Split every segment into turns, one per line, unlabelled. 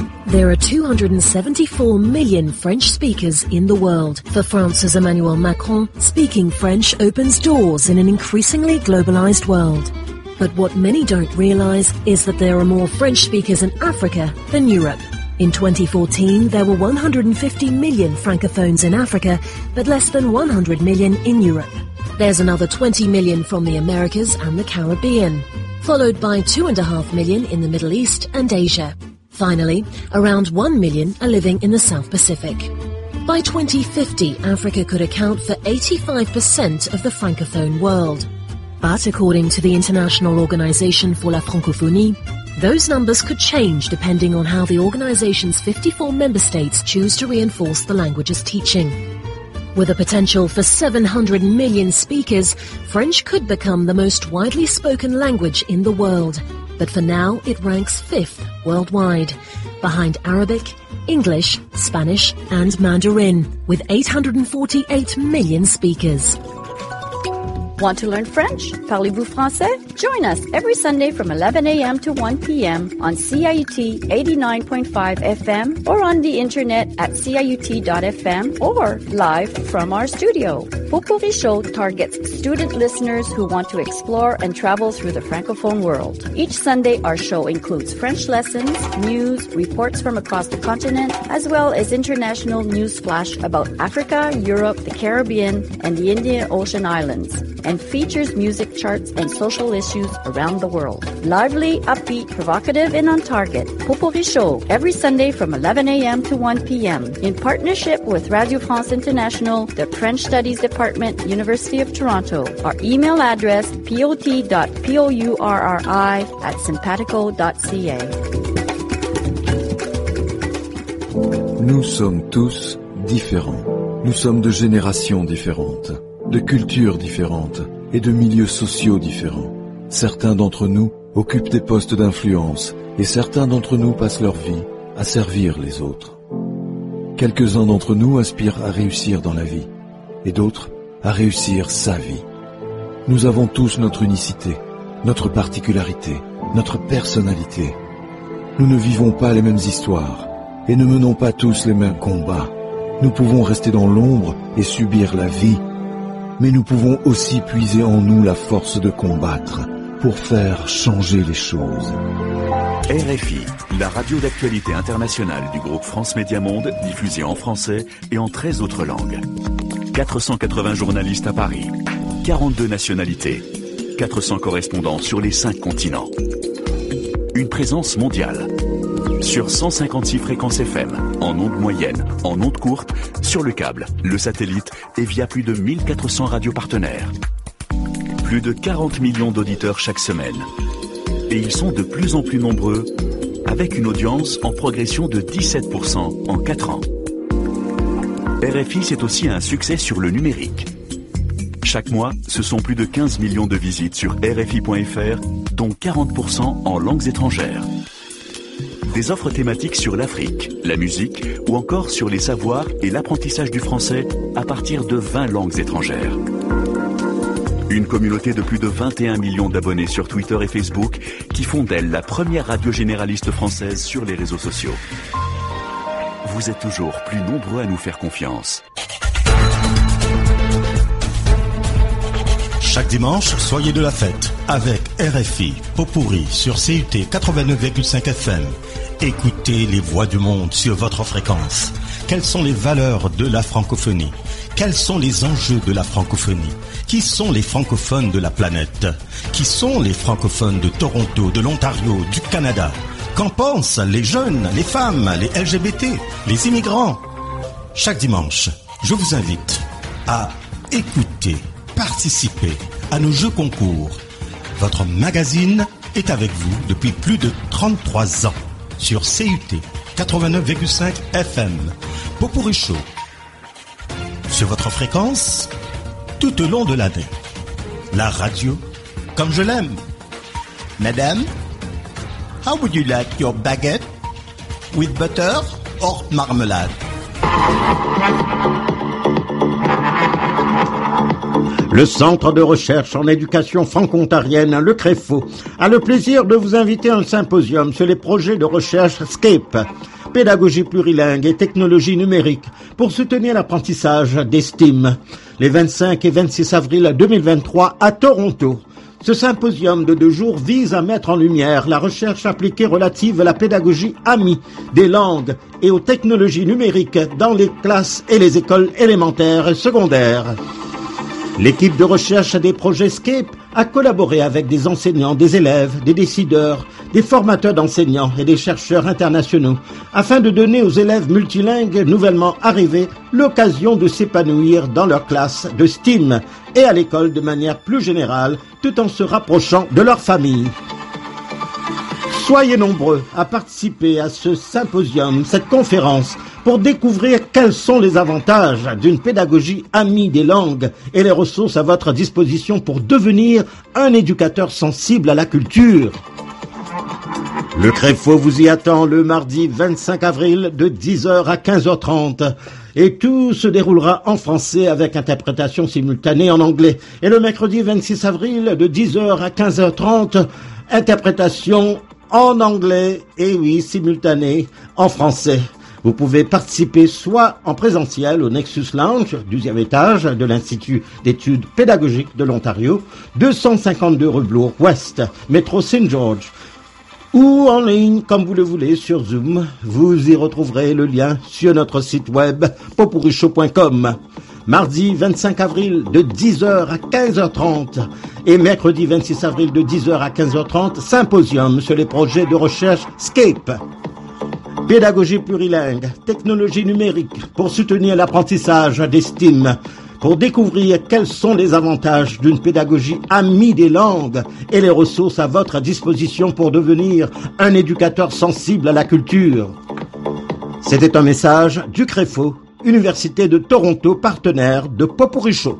There are 274 million French speakers in the world. For France's Emmanuel Macron, speaking French opens doors in an increasingly globalized world. But what many don't realize is that there are more French speakers in Africa than Europe. In 2014, there were 150 million francophones in Africa, but less than 100 million in Europe. There's another 20 million from the Americas and the Caribbean, followed by 2.5 million in the Middle East and Asia. Finally, around 1 million are living in the South Pacific. By 2050, Africa could account for 85% of the francophone world. But according to the International Organization for la Francophonie, those numbers could change depending on how the organization's 54 member states choose to reinforce the language's teaching. With a potential for 700 million speakers, French could become the most widely spoken language in the world. But for now, it ranks 5th worldwide, behind Arabic, English, Spanish and Mandarin, with 848 million speakers.
Want to learn French? Parlez-vous français? Join us every Sunday from 11 a.m. to 1 p.m. on CIUT 89.5 FM or on the internet at ciut.fm or live from our studio. Potpourri Show targets student listeners who want to explore and travel through the Francophone world. Each Sunday, our show includes French lessons, news, reports from across the continent, as well as international news flash about Africa, Europe, the Caribbean, and the Indian Ocean Islands, and features music charts and social issues around the world. Lively, upbeat, provocative, and on target. Potpourri Show, every Sunday from 11 a.m. to 1 p.m. in partnership with Radio France International, the French Studies Department, University of Toronto. Our email address, pot.pourri@simpatico.ca.
Nous sommes tous différents. Nous sommes de générations différentes, de cultures différentes et de milieux sociaux différents. Certains d'entre nous occupent des postes d'influence et certains d'entre nous passent leur vie à servir les autres. Quelques-uns d'entre nous aspirent à réussir dans la vie et d'autres à réussir sa vie. Nous avons tous notre unicité, notre particularité, notre personnalité. Nous ne vivons pas les mêmes histoires et ne menons pas tous les mêmes combats. Nous pouvons rester dans l'ombre et subir la vie, mais nous pouvons aussi puiser en nous la force de combattre pour faire changer les choses.
RFI, la radio d'actualité internationale du groupe France Média Monde, diffusée en français et en 13 autres langues. 480 journalistes à Paris, 42 nationalités, 400 correspondants sur les 5 continents. Une présence mondiale. Sur 156 fréquences FM, en ondes moyennes, en ondes courtes, sur le câble, le satellite et via plus de 1400 radios partenaires. Plus de 40 millions d'auditeurs chaque semaine. Et ils sont de plus en plus nombreux, avec une audience en progression de 17% en 4 ans. RFI, c'est aussi un succès sur le numérique. Chaque mois, ce sont plus de 15 millions de visites sur RFI.fr, dont 40% en langues étrangères. Des offres thématiques sur l'Afrique, la musique ou encore sur les savoirs et l'apprentissage du français à partir de 20 langues étrangères. Une communauté de plus de 21 millions d'abonnés sur Twitter et Facebook qui font d'elle la première radio généraliste française sur les réseaux sociaux. Vous êtes toujours plus nombreux à nous faire confiance.
Chaque dimanche, soyez de la fête avec RFI Potpourri sur CUT 89,5 FM. Écoutez les voix du monde sur votre fréquence. Quelles sont les valeurs de la francophonie? Quels sont les enjeux de la francophonie? Qui sont les francophones de la planète? Qui sont les francophones de Toronto, de l'Ontario, du Canada? Qu'en pensent les jeunes, les femmes, les LGBT, les immigrants? Chaque dimanche, je vous invite à écouter, participer à nos jeux concours. Votre magazine est avec vous depuis plus de 33 ans sur CUT 89,5 FM. Potpourri Show sur votre fréquence tout au long de l'année. La radio comme je l'aime. Madame, how would you like your baguette? With butter or marmelade?
Le Centre de recherche en éducation franco-ontarienne, le CREFO, a le plaisir de vous inviter à un symposium sur les projets de recherche SCAPE. pédagogie plurilingue et technologie numérique pour soutenir l'apprentissage des STEAM. Les 25 et 26 avril 2023 à Toronto. Ce symposium de 2 jours vise à mettre en lumière la recherche appliquée relative à la pédagogie AMI des langues et aux technologies numériques dans les classes et les écoles élémentaires et secondaires. L'équipe de recherche des projets SCAPE a collaboré avec des enseignants, des élèves, des décideurs, des formateurs d'enseignants et des chercheurs internationaux afin de donner aux élèves multilingues nouvellement arrivés l'occasion de s'épanouir dans leur classe de STEAM et à l'école de manière plus générale tout en se rapprochant de leur famille. Soyez nombreux à participer à ce symposium, cette conférence, pour découvrir quels sont les avantages d'une pédagogie amie des langues et les ressources à votre disposition pour devenir un éducateur sensible à la culture. Le Créfo vous y attend le mardi 25 avril de 10h à 15h30. Et tout se déroulera en français avec interprétation simultanée en anglais. Et le mercredi 26 avril de 10h à 15h30, interprétation en anglais et oui, simultanée en français. Vous pouvez participer soit en présentiel au Nexus Lounge, 12e étage de l'Institut d'études pédagogiques de l'Ontario, 252 rue Bloor Ouest, métro St. George, ou en ligne, comme vous le voulez, sur Zoom. Vous y retrouverez le lien sur notre site web popurichaud.com. Mardi 25 avril de 10h à 15h30 et mercredi 26 avril de 10h à 15h30, symposium sur les projets de recherche SCAPE. Pédagogie plurilingue, technologie numérique pour soutenir l'apprentissage des STEAM, pour découvrir quels sont les avantages d'une pédagogie amie des langues et les ressources à votre disposition pour devenir un éducateur sensible à la culture. C'était un message du Créfo, Université de Toronto, partenaire de Popurichaud.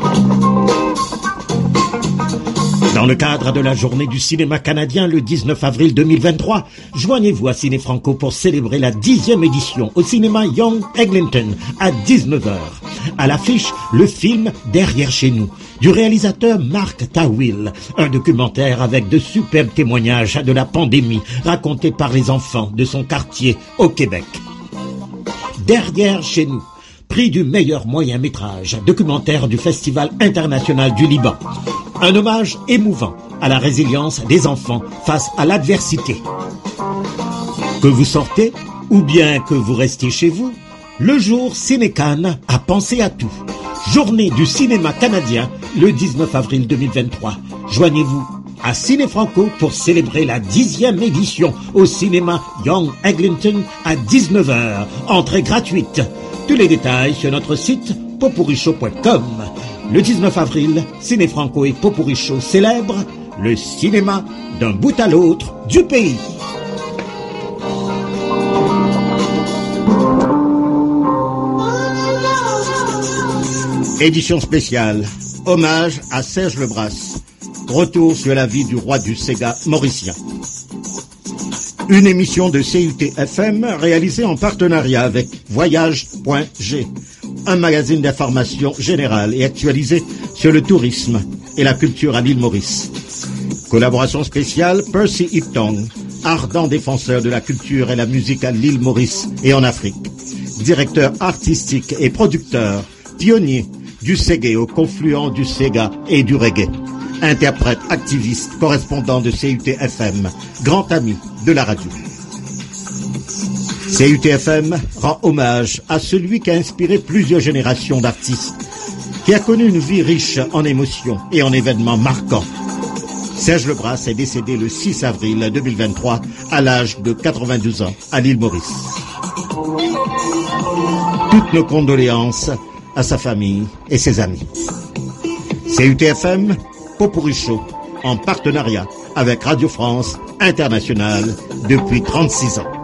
Dans le cadre de la journée du cinéma canadien le 19 avril 2023, joignez-vous à Ciné Franco pour célébrer la 10e édition au cinéma Young Eglinton à 19h. À l'affiche, le film Derrière chez nous, du réalisateur Mark Tawil, un documentaire avec de superbes témoignages de la pandémie racontés par les enfants de son quartier au Québec. Derrière chez nous, prix du meilleur moyen-métrage, documentaire du Festival international du Liban. Un hommage émouvant à la résilience des enfants face à l'adversité. Que vous sortez ou bien que vous restiez chez vous, le jour Ciné-Cannes a pensé à tout. Journée du cinéma canadien le 19 avril 2023. Joignez-vous à Ciné Franco pour célébrer la 10e édition au cinéma Young Eglinton à 19h. Entrée gratuite. Tous les détails sur notre site popurichaud.com. Le 19 avril, Ciné Franco et Popurichaud célèbrent le cinéma d'un bout à l'autre du pays. Édition spéciale, hommage à Serge Lebras. Retour sur la vie du roi du Sega mauricien. Une émission de CUT-FM réalisée en partenariat avec Voyage.g, un magazine d'information générale et actualisé sur le tourisme et la culture à l'île Maurice. Collaboration spéciale Percy Iptong, ardent défenseur de la culture et la musique à l'île Maurice et en Afrique. Directeur artistique et producteur, pionnier du Segé au confluent du Sega et du reggae. Interprète, activiste, correspondant de CUT-FM, grand ami de la radio. CUT-FM rend hommage à celui qui a inspiré plusieurs générations d'artistes, qui a connu une vie riche en émotions et en événements marquants. Serge Lebras est décédé le 6 avril 2023 à l'âge de 92 ans à l'île Maurice. Toutes nos condoléances à sa famille et ses amis. CUT-FM, Popurichaud, en partenariat avec Radio France Internationale depuis 36 ans.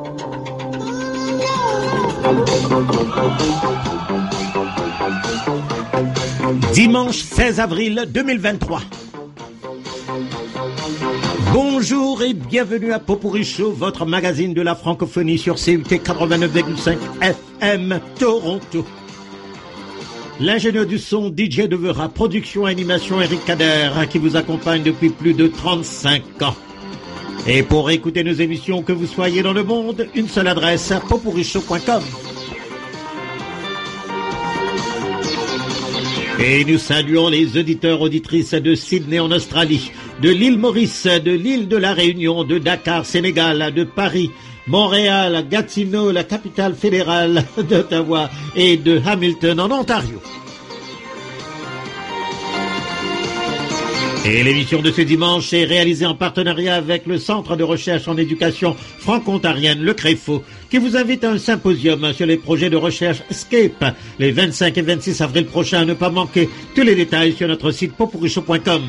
Dimanche 16 avril 2023. Bonjour et bienvenue à Popurichaud, votre magazine de la francophonie sur CUT 89,5 FM Toronto. L'ingénieur du son DJ Devera, production et animation Eric Kader, qui vous accompagne depuis plus de 35 ans. Et pour écouter nos émissions, que vous soyez dans le monde, une seule adresse, popurrichaud.com. Et nous saluons les auditeurs, auditrices de Sydney en Australie, de l'île Maurice, de l'île de la Réunion, de Dakar, Sénégal, de Paris, Montréal, Gatineau, la capitale fédérale d'Ottawa et de Hamilton en Ontario. Et l'émission de ce dimanche est réalisée en partenariat avec le Centre de recherche en éducation franco-ontarienne, le CREFO, qui vous invite à un symposium sur les projets de recherche SCAPE, les 25 et 26 avril prochains. À ne pas manquer tous les détails sur notre site popurrichaud.com.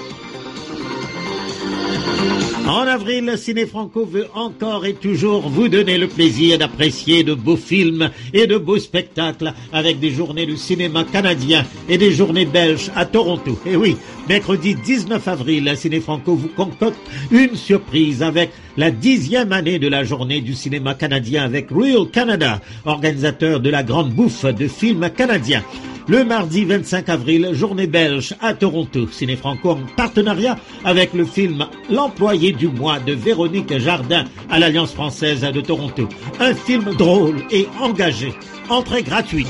En avril, Ciné Franco veut encore et toujours vous donner le plaisir d'apprécier de beaux films et de beaux spectacles avec des journées du cinéma canadien et des journées belges à Toronto. Et oui, mercredi 19 avril, Ciné Franco vous concocte une surprise avec la 10e année de la journée du cinéma canadien avec Real Canada, organisateur de la grande bouffe de films canadiens. Le mardi 25 avril, journée belge à Toronto. Ciné Franco en partenariat avec le film L'employé du mois de Véronique Jardin à l'Alliance française de Toronto. Un film drôle et engagé. Entrée gratuite.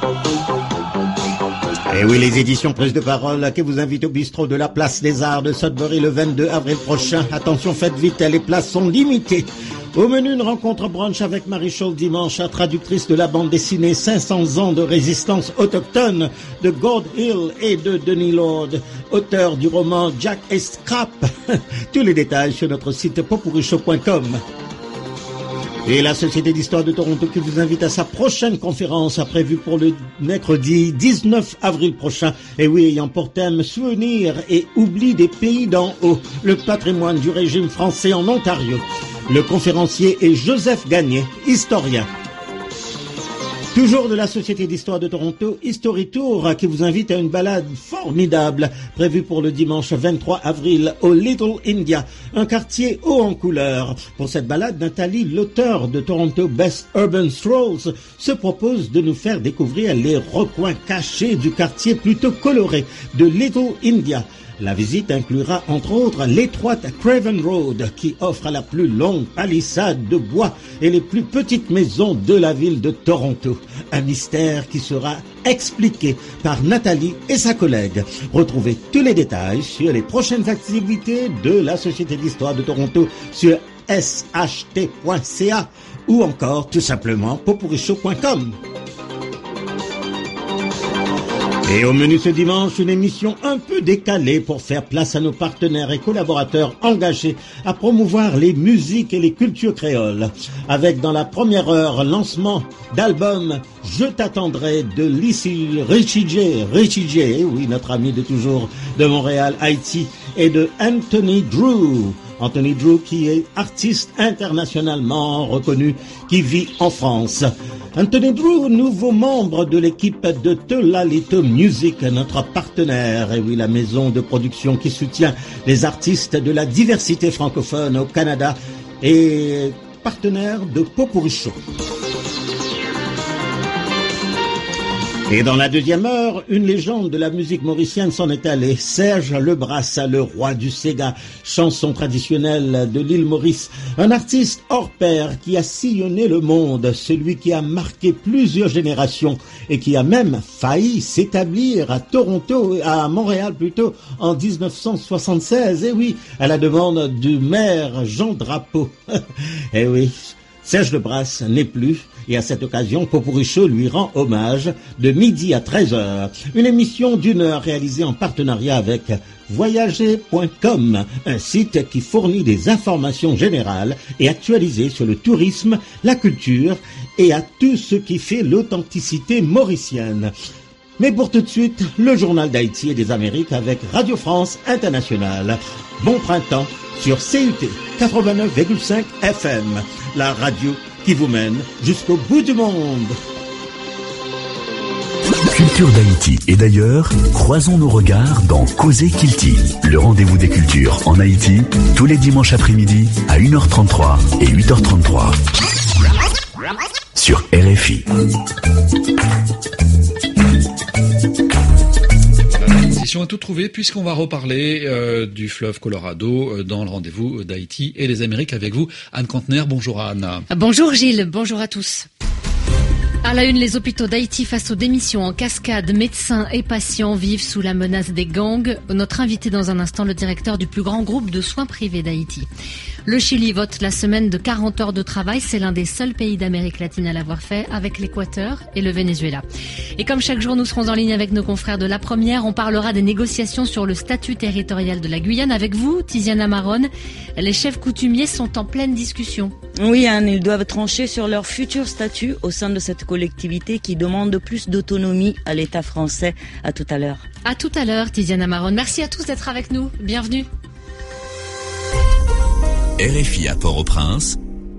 Et oui, les éditions Prise de Parole qui vous invitent au bistrot de la Place des Arts de Sudbury le 22 avril prochain. Attention, faites vite, les places sont limitées. Au menu, une rencontre brunch avec Marie Shaw dimanche, traductrice de la bande dessinée 500 ans de résistance autochtone de Gord Hill et de Denis Lord, auteur du roman Jack et Scrap. Tous les détails sur notre site popurrichaud.com. Et la Société d'Histoire de Toronto qui vous invite à sa prochaine conférence prévue pour le mercredi 19 avril prochain. Et oui, ayant pour thème Souvenirs et oubli des pays d'en haut, le patrimoine du régime français en Ontario. Le conférencier est Joseph Gagné, historien. Toujours de la Société d'Histoire de Toronto, History Tour, qui vous invite à une balade formidable, prévue pour le dimanche 23 avril au Little India, un quartier haut en couleur. Pour cette balade, Nathalie, l'auteur de Toronto Best Urban Strolls, se propose de nous faire découvrir les recoins cachés du quartier plutôt coloré de Little India. La visite inclura entre autres l'étroite Craven Road qui offre la plus longue palissade de bois et les plus petites maisons de la ville de Toronto. Un mystère qui sera expliqué par Nathalie et sa collègue. Retrouvez tous les détails sur les prochaines activités de la Société d'Histoire de Toronto sur sht.ca ou encore tout simplement popurrichaud.com. Et au menu ce dimanche, une émission un peu décalée pour faire place à nos partenaires et collaborateurs engagés à promouvoir les musiques et les cultures créoles. Avec dans la première heure, lancement d'album Je t'attendrai de Richie J, oui, notre ami de toujours de Montréal, Haïti, et de Anthony Drew. Anthony Drew qui est artiste internationalement reconnu, qui vit en France. Anthony Drew, nouveau membre de l'équipe de Tolalito Music, notre partenaire, et oui, la maison de production qui soutient les artistes de la diversité francophone au Canada et partenaire de Popurrichaud. Et dans la deuxième heure, une légende de la musique mauricienne s'en est allée. Serge Lebras, le roi du Sega, chanson traditionnelle de l'île Maurice. Un artiste hors pair qui a sillonné le monde, celui qui a marqué plusieurs générations et qui a même failli s'établir à Toronto, à Montréal plutôt, en 1976. Et oui, à la demande du maire Jean Drapeau. Et oui, Serge Lebras n'est plus. Et à cette occasion, Popurrichaud lui rend hommage de midi à 13h. Une émission d'1 heure réalisée en partenariat avec voyager.com, un site qui fournit des informations générales et actualisées sur le tourisme, la culture et à tout ce qui fait l'authenticité mauricienne. Mais pour tout de suite, le journal d'Haïti et des Amériques avec Radio France Internationale. Bon printemps sur CUT 89,5 FM, la radio qui vous mène jusqu'au bout du monde.
Culture d'Haïti et d'ailleurs, croisons nos regards dans Causer Kilti, le rendez-vous des cultures en Haïti, tous les dimanches après-midi à 1h33 et 8h33 sur RFI.
La transition tout trouvé puisqu'on va reparler du fleuve Colorado dans le rendez-vous d'Haïti et des Amériques avec vous. Anne Contener, bonjour à Anna.
Bonjour Gilles, bonjour à tous. À la une, les hôpitaux d'Haïti face aux démissions en cascade. Médecins et patients vivent sous la menace des gangs. Notre invité dans un instant, le directeur du plus grand groupe de soins privés d'Haïti. Le Chili vote la semaine de 40 heures de travail. C'est l'un des seuls pays d'Amérique latine à l'avoir fait, avec l'Équateur et le Venezuela. Et comme chaque jour, nous serons en ligne avec nos confrères de La Première. On parlera des négociations sur le statut territorial de la Guyane. Avec vous, Tiziana Maron, les chefs coutumiers sont en pleine discussion.
Oui, Anne, ils doivent trancher sur leur futur statut au sein de cette collectivité qui demande plus d'autonomie à l'État français. À tout à l'heure.
À tout à l'heure, Tiziana Maron. Merci à tous d'être avec nous. Bienvenue.
RFI à Port-au-Prince,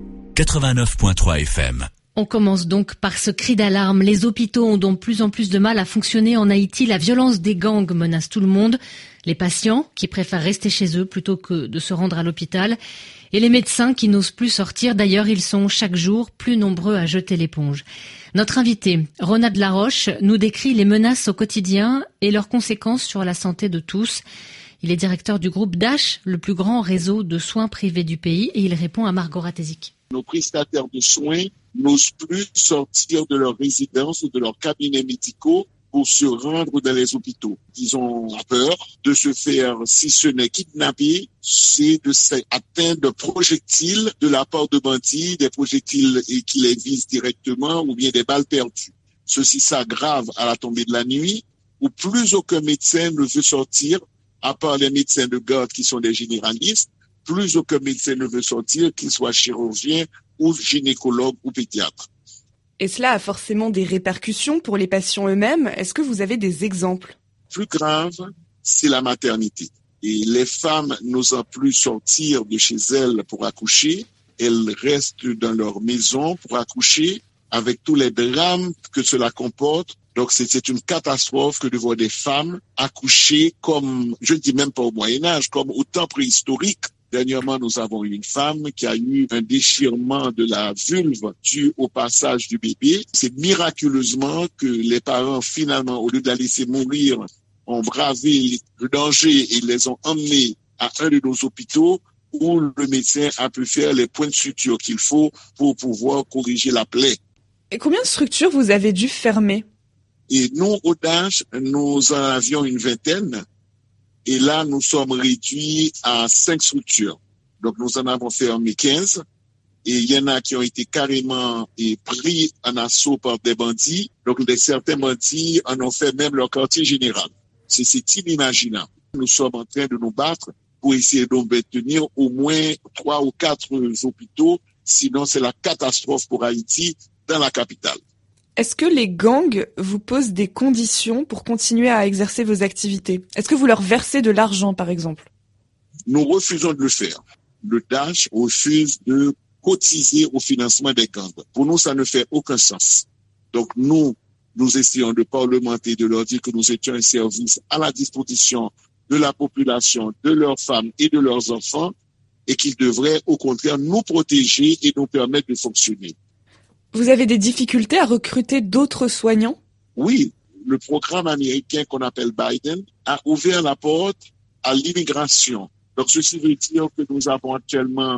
89.3 FM.
On commence donc par ce cri d'alarme. Les hôpitaux ont donc plus en plus de mal à fonctionner en Haïti. La violence des gangs menace tout le monde. Les patients qui préfèrent rester chez eux plutôt que de se rendre à l'hôpital. Et les médecins qui n'osent plus sortir. D'ailleurs, ils sont chaque jour plus nombreux à jeter l'éponge. Notre invité, Ronald Laroche, nous décrit les menaces au quotidien et leurs conséquences sur la santé de tous. Il est directeur du groupe DASH, le plus grand réseau de soins privés du pays, et il répond à Margot Ratezik.
Nos prestataires de soins n'osent plus sortir de leur résidence ou de leurs cabinets médicaux pour se rendre dans les hôpitaux. Ils ont peur de se faire, si ce n'est kidnapper, c'est de s'atteindre de projectiles de la part de bandits, des projectiles qui les visent directement ou bien des balles perdues. Ceci s'aggrave à la tombée de la nuit où plus aucun médecin ne veut sortir, à part les médecins de garde qui sont des généralistes, plus aucun médecin ne veut sortir, qu'il soit chirurgien ou gynécologue ou pédiatre.
Et cela a forcément des répercussions pour les patients eux-mêmes. Est-ce que vous avez des exemples?
Plus grave, c'est la maternité. Et les femmes n'osant plus sortir de chez elles pour accoucher, elles restent dans leur maison pour accoucher avec tous les drames que cela comporte. Donc c'est une catastrophe que de voir des femmes accoucher comme, je ne dis même pas au Moyen-Âge, comme au temps préhistorique. Dernièrement, nous avons eu une femme qui a eu un déchirement de la vulve dû au passage du bébé. C'est miraculeusement que les parents, finalement, au lieu de la laisser mourir, ont bravé le danger et les ont emmenés à un de nos hôpitaux où le médecin a pu faire les points de suture qu'il faut pour pouvoir corriger la plaie.
Et combien de structures vous avez dû fermer?
Et nous, au DASH, nous en avions une vingtaine. Et là, nous sommes réduits à 5 structures. Donc, nous en avons fermé 15. Et il y en a qui ont été carrément pris en assaut par des bandits. Donc, certains bandits en ont fait même leur quartier général. C'est inimaginable. Nous sommes en train de nous battre pour essayer de maintenir au moins 3 ou 4 hôpitaux. Sinon, c'est la catastrophe pour Haïti dans la capitale.
Est-ce que les gangs vous posent des conditions pour continuer à exercer vos activités? Est-ce que vous leur versez de l'argent, par exemple?
Nous refusons de le faire. Le DASH refuse de cotiser au financement des gangs. Pour nous, ça ne fait aucun sens. Donc, nous essayons de parlementer, de leur dire que nous étions un service à la disposition de la population, de leurs femmes et de leurs enfants, et qu'ils devraient, au contraire, nous protéger et nous permettre de fonctionner.
Vous avez des difficultés à recruter d'autres soignants?
Oui, le programme américain qu'on appelle Biden a ouvert la porte à l'immigration. Donc, ceci veut dire que nous avons actuellement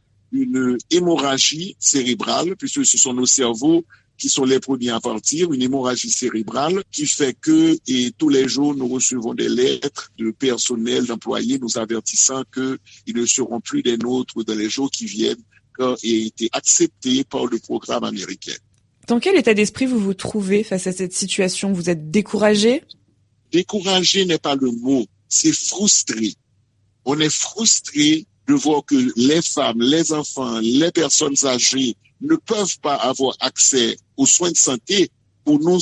une hémorragie cérébrale, puisque ce sont nos cerveaux qui sont les premiers à partir, une hémorragie cérébrale qui fait que, et tous les jours, nous recevons des lettres de personnel, d'employés nous avertissant qu'ils ne seront plus des nôtres dans les jours qui viennent, et été accepté par le programme américain.
Dans quel état d'esprit vous vous trouvez face à cette situation? Vous êtes découragé?
Découragé n'est pas le mot, c'est frustré. On est frustré de voir que les femmes, les enfants, les personnes âgées ne peuvent pas avoir accès aux soins de santé. Pour nous,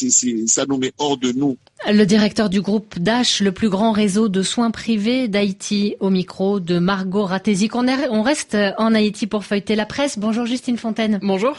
ça nous met hors de nous.
Le directeur du groupe DASH, le plus grand réseau de soins privés d'Haïti, au micro de Margot Ratezik. On reste en Haïti pour feuilleter la presse. Bonjour Justine Fontaine.
Bonjour.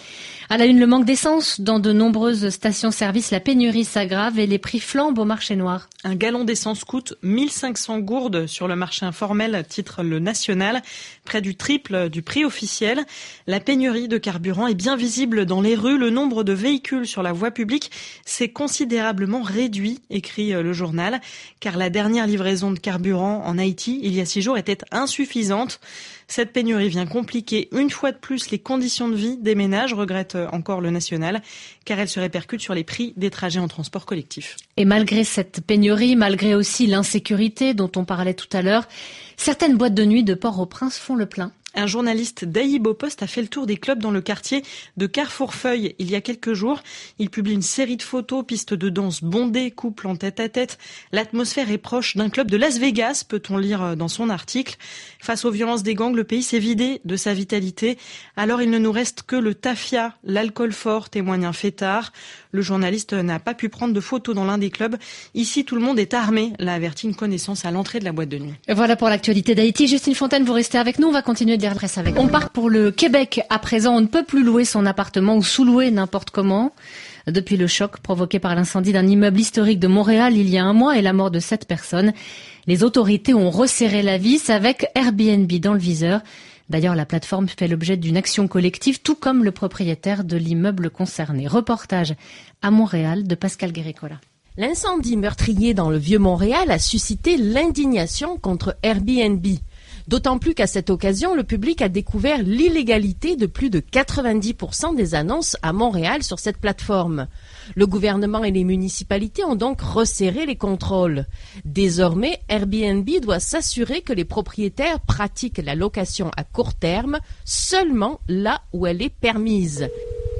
À la une, le manque d'essence dans de nombreuses stations-service, la pénurie s'aggrave et les prix flambent au marché noir.
Un gallon d'essence coûte 1500 gourdes sur le marché informel, titre Le National, près du triple du prix officiel. La pénurie de carburant est bien visible dans les rues. Le nombre de véhicules sur la voie publique s'est considérablement réduit, écrit le journal, car la dernière livraison de carburant en Haïti, il y a 6 jours, était insuffisante. Cette pénurie vient compliquer une fois de plus les conditions de vie des ménages, regrette encore Le National, car elle se répercute sur les prix des trajets en transport collectif.
Et malgré cette pénurie, malgré aussi l'insécurité dont on parlait tout à l'heure, certaines boîtes de nuit de Port-au-Prince font le plein.
Un journaliste d'Aïbo Post a fait le tour des clubs dans le quartier de Carrefour-Feuille il y a quelques jours. Il publie une série de photos, pistes de danse bondées, couples en tête-à-tête. L'atmosphère est proche d'un club de Las Vegas, peut-on lire dans son article. Face aux violences des gangs, le pays s'est vidé de sa vitalité. Alors il ne nous reste que le tafia, l'alcool fort, témoigne un fêtard. Le journaliste n'a pas pu prendre de photos dans l'un des clubs. Ici, tout le monde est armé, l'a averti une connaissance à l'entrée de la boîte de nuit.
Voilà pour l'actualité d'Haïti. Justine Fontaine, vous restez avec nous. On va continuer de lire la presse avec vous. On part pour le Québec. À présent, on ne peut plus louer son appartement ou sous-louer n'importe comment. Depuis le choc provoqué par l'incendie d'un immeuble historique de Montréal il y a 1 mois et la mort de 7 personnes, les autorités ont resserré la vis avec Airbnb dans le viseur. D'ailleurs, la plateforme fait l'objet d'une action collective, tout comme le propriétaire de l'immeuble concerné. Reportage à Montréal de Pascal Guéricola.
L'incendie meurtrier dans le Vieux-Montréal a suscité l'indignation contre Airbnb. D'autant plus qu'à cette occasion, le public a découvert l'illégalité de plus de 90% des annonces à Montréal sur cette plateforme. Le gouvernement et les municipalités ont donc resserré les contrôles. Désormais, Airbnb doit s'assurer que les propriétaires pratiquent la location à court terme seulement là où elle est permise.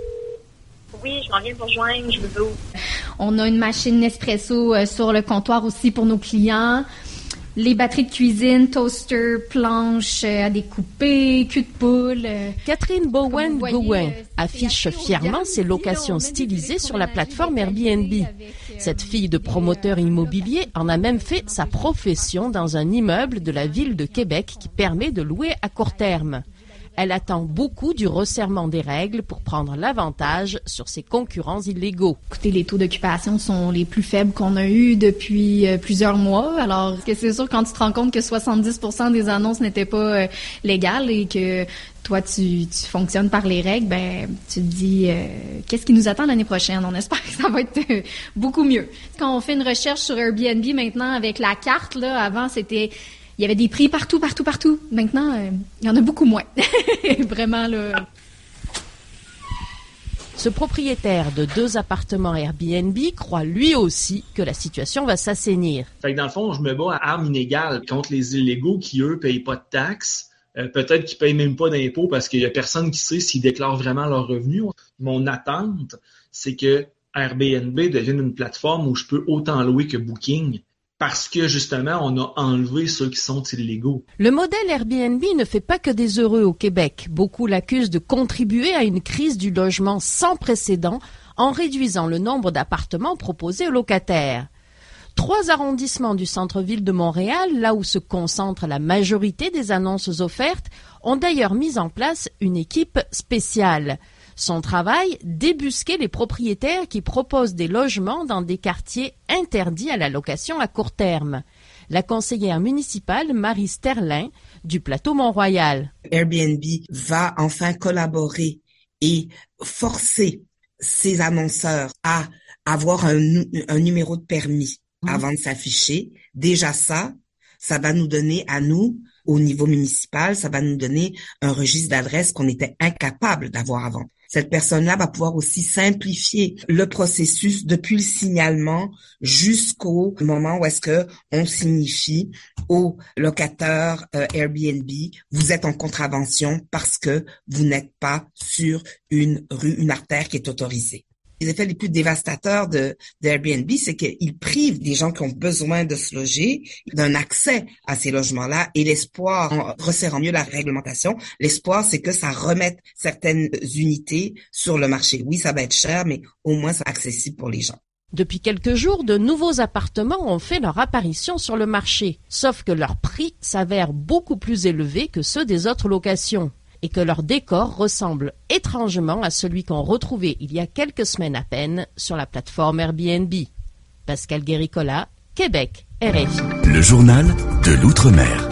Oui, je m'en viens pour joindre, je veux où?
On a une machine Nespresso sur le comptoir aussi pour nos clients. Les batteries de cuisine, toaster, planches à découper, cul de poule.
Catherine Bowen-Gouin affiche fièrement ses locations stylisées sur la plateforme Airbnb. Cette fille de promoteur immobilier en a même fait sa profession dans un immeuble de la ville de Québec qui permet de louer à court terme. Elle attend beaucoup du resserrement des règles pour prendre l'avantage sur ses concurrents illégaux.
Écoutez, les taux d'occupation sont les plus faibles qu'on a eus depuis plusieurs mois. Alors, c'est sûr, quand tu te rends compte que 70% des annonces n'étaient pas légales et que toi, tu fonctionnes par les règles, ben tu te dis, qu'est-ce qui nous attend l'année prochaine? On espère que ça va être beaucoup mieux. Quand on fait une recherche sur Airbnb maintenant avec la carte, là, avant, il y avait des prix partout. Maintenant, il y en a beaucoup moins. Vraiment, là.
Ce propriétaire de 2 appartements Airbnb croit lui aussi que la situation va s'assainir.
Fait que dans le fond, je me bats à armes inégales contre les illégaux qui, eux, payent pas de taxes. Peut-être qu'ils payent même pas d'impôts parce qu'il y a personne qui sait s'ils déclarent vraiment leurs revenus. Mon attente, c'est que Airbnb devienne une plateforme où je peux autant louer que Booking. Parce que, justement, on a enlevé ceux qui sont illégaux.
Le modèle Airbnb ne fait pas que des heureux au Québec. Beaucoup l'accusent de contribuer à une crise du logement sans précédent en réduisant le nombre d'appartements proposés aux locataires. 3 arrondissements du centre-ville de Montréal, là où se concentre la majorité des annonces offertes, ont d'ailleurs mis en place une équipe spéciale. Son travail, débusquer les propriétaires qui proposent des logements dans des quartiers interdits à la location à court terme. La conseillère municipale Marie Sterlin du plateau Mont-Royal.
Airbnb va enfin collaborer et forcer ses annonceurs à avoir un numéro de permis avant de s'afficher. Déjà ça va nous donner à nous, au niveau municipal, ça va nous donner un registre d'adresses qu'on était incapable d'avoir avant. Cette personne-là va pouvoir aussi simplifier le processus depuis le signalement jusqu'au moment où est-ce que on signifie aux locataires Airbnb, vous êtes en contravention parce que vous n'êtes pas sur une rue, une artère qui est autorisée. Les effets les plus dévastateurs d'Airbnb, c'est qu'ils privent des gens qui ont besoin de se loger d'un accès à ces logements-là. Et l'espoir, en resserrant mieux la réglementation, l'espoir, c'est que ça remette certaines unités sur le marché. Oui, ça va être cher, mais au moins c'est accessible pour les gens.
Depuis quelques jours, de nouveaux appartements ont fait leur apparition sur le marché, sauf que leur prix s'avère beaucoup plus élevé que ceux des autres locations. et que leur décor ressemble étrangement à celui qu'on retrouvait il y a quelques semaines à peine sur la plateforme Airbnb. Pascal Guéricola, Québec, RFI.
Le journal de l'Outre-mer.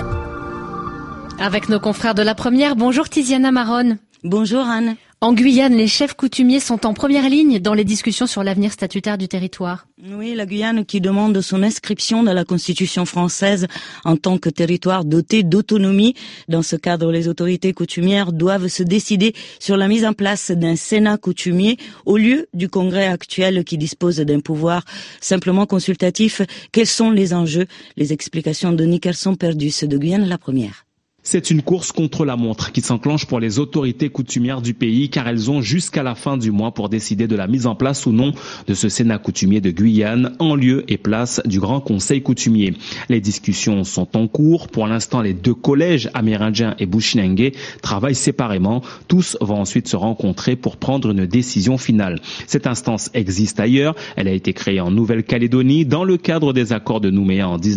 Avec nos confrères de la première, bonjour Tiziana Maron.
Bonjour Anne.
En Guyane, les chefs coutumiers sont en première ligne dans les discussions sur l'avenir statutaire du territoire.
Oui, la Guyane qui demande son inscription dans la Constitution française en tant que territoire doté d'autonomie. Dans ce cadre, les autorités coutumières doivent se décider sur la mise en place d'un Sénat coutumier au lieu du Congrès actuel qui dispose d'un pouvoir simplement consultatif. Quels sont les enjeux? Les explications de Nickerson Perdus de Guyane la première.
C'est une course contre la montre qui s'enclenche pour les autorités coutumières du pays car elles ont jusqu'à la fin du mois pour décider de la mise en place ou non de ce Sénat coutumier de Guyane en lieu et place du Grand Conseil coutumier. Les discussions sont en cours. Pour l'instant, les deux collèges amérindiens et bushinengue travaillent séparément. Tous vont ensuite se rencontrer pour prendre une décision finale. Cette instance existe ailleurs. Elle a été créée en Nouvelle-Calédonie dans le cadre des accords de Nouméa en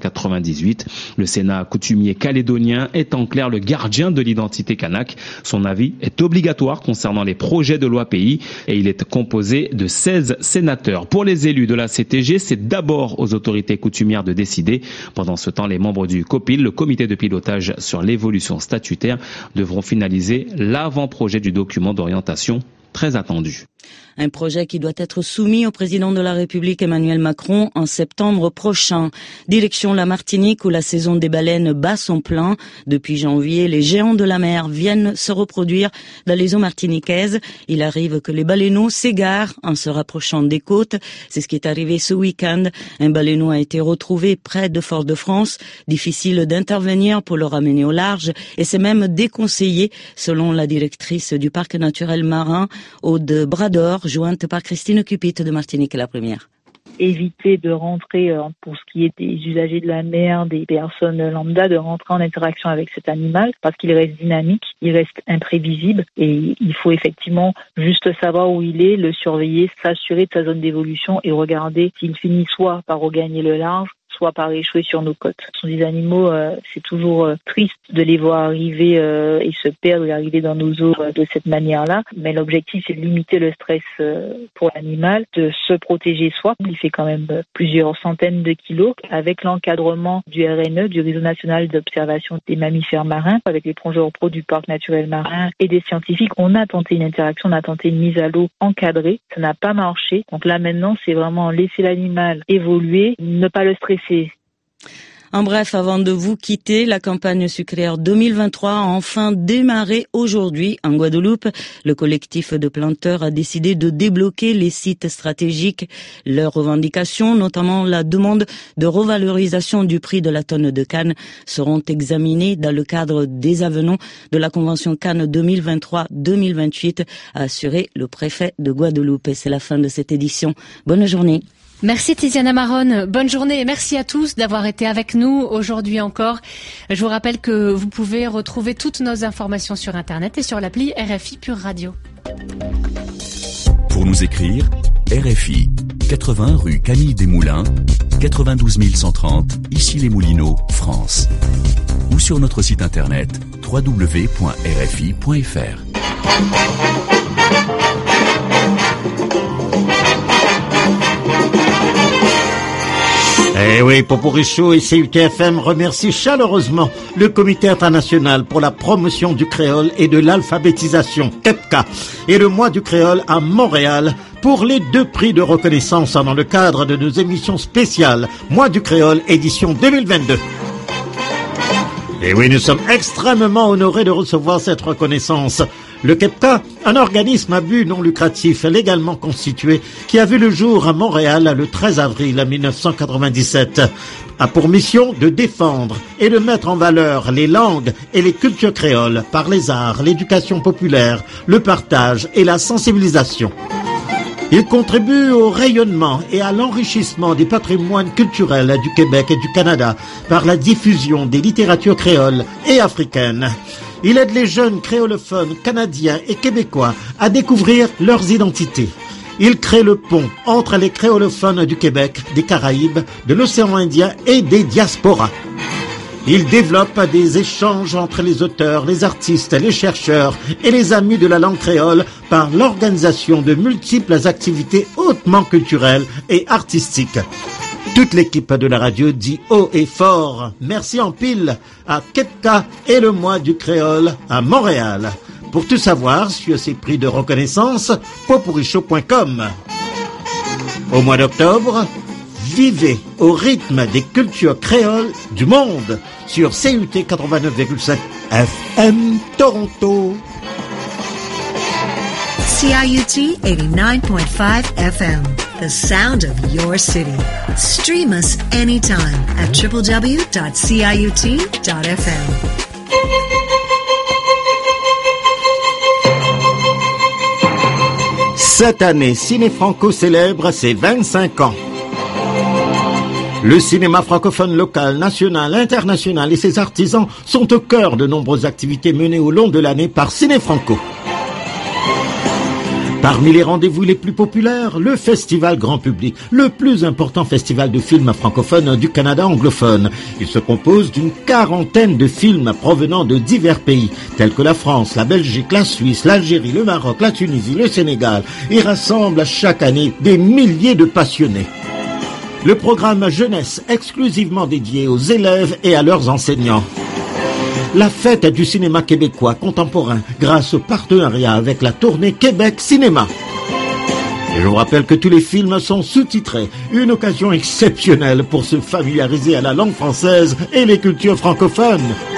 1998. Le Sénat coutumier calédonien est en clair le gardien de l'identité kanak. Son avis est obligatoire concernant les projets de loi pays et il est composé de 16 sénateurs. Pour les élus de la CTG, c'est d'abord aux autorités coutumières de décider. Pendant ce temps, les membres du COPIL, le comité de pilotage sur l'évolution statutaire, devront finaliser l'avant-projet du document d'orientation très attendu.
Un projet qui doit être soumis au président de la République Emmanuel Macron en septembre prochain. Direction la Martinique où la saison des baleines bat son plein. Depuis janvier, les géants de la mer viennent se reproduire dans les eaux martiniquaises. Il arrive que les baleineaux s'égarent en se rapprochant des côtes. C'est ce qui est arrivé ce week-end. Un baleineau a été retrouvé près de Fort-de-France. Difficile d'intervenir pour le ramener au large et c'est même déconseillé selon la directrice du parc naturel marin, Aude Brador, jointe par Christine Cupit de Martinique la première.
Éviter de rentrer, pour ce qui est des usagers de la mer, des personnes lambda, de rentrer en interaction avec cet animal parce qu'il reste dynamique, il reste imprévisible et il faut effectivement juste savoir où il est, le surveiller, s'assurer de sa zone d'évolution et regarder s'il finit soit par regagner le large, soit par échouer sur nos côtes. Ce sont des animaux, c'est toujours triste de les voir arriver et se perdre et arriver dans nos eaux de cette manière-là. Mais l'objectif, c'est de limiter le stress pour l'animal, de se protéger soi. Il fait quand même plusieurs centaines de kilos. Avec l'encadrement du RNE, du Réseau national d'observation des mammifères marins, avec les plongeurs pro du parc naturel marin et des scientifiques, on a tenté une interaction, on a tenté une mise à l'eau encadrée. Ça n'a pas marché. Donc là, maintenant, c'est vraiment laisser l'animal évoluer, ne pas le stresser.
En bref, avant de vous quitter, la campagne sucrière 2023 a enfin démarré aujourd'hui en Guadeloupe. Le collectif de planteurs a décidé de débloquer les sites stratégiques. Leurs revendications, notamment la demande de revalorisation du prix de la tonne de canne, seront examinées dans le cadre des avenants de la convention canne 2023-2028, a assuré le préfet de Guadeloupe. Et c'est la fin de cette édition. Bonne journée.
Merci Tiziana Maron, bonne journée et merci à tous d'avoir été avec nous aujourd'hui encore. Je vous rappelle que vous pouvez retrouver toutes nos informations sur Internet et sur l'appli RFI Pure Radio.
Pour nous écrire, RFI, 80 rue Camille Desmoulins, 92 130, Issy-les-Moulineaux, France. Ou sur notre site internet www.rfi.fr.
Eh oui, Poporichou et CUTFM remercient chaleureusement le Comité international pour la promotion du créole et de l'alphabétisation, KEPCA, et le mois du créole à Montréal pour les 2 prix de reconnaissance dans le cadre de nos émissions spéciales Mois du créole édition 2022. Et oui, nous sommes extrêmement honorés de recevoir cette reconnaissance. Le KEPCA, un organisme à but non lucratif légalement constitué qui a vu le jour à Montréal le 13 avril 1997, a pour mission de défendre et de mettre en valeur les langues et les cultures créoles par les arts, l'éducation populaire, le partage et la sensibilisation. Il contribue au rayonnement et à l'enrichissement des patrimoines culturels du Québec et du Canada par la diffusion des littératures créoles et africaines. Il aide les jeunes créolophones canadiens et québécois à découvrir leurs identités. Il crée le pont entre les créolophones du Québec, des Caraïbes, de l'océan Indien et des diasporas. Il développe des échanges entre les auteurs, les artistes, les chercheurs et les amis de la langue créole par l'organisation de multiples activités hautement culturelles et artistiques. Toute l'équipe de la radio dit haut et fort merci en pile à Kepka et le mois du créole à Montréal. Pour tout savoir sur ces prix de reconnaissance, popuricho.com. Au mois d'octobre, vivez au rythme des cultures créoles du monde sur CUT 89,5 FM Toronto.
CIUT 89.5 FM, the sound of your city. Stream us anytime at www.ciut.fm.
Cette année, Ciné Franco célèbre ses 25 ans. Le cinéma francophone local, national, international et ses artisans sont au cœur de nombreuses activités menées au long de l'année par Ciné Franco. Parmi les rendez-vous les plus populaires, le festival grand public, le plus important festival de films francophones du Canada anglophone. Il se compose d'une 40aine de films provenant de divers pays, tels que la France, la Belgique, la Suisse, l'Algérie, le Maroc, la Tunisie, le Sénégal, et rassemble chaque année des milliers de passionnés. Le programme jeunesse exclusivement dédié aux élèves et à leurs enseignants. La fête du cinéma québécois contemporain grâce au partenariat avec la tournée Québec Cinéma. Et je vous rappelle que tous les films sont sous-titrés, une occasion exceptionnelle pour se familiariser à la langue française et les cultures francophones.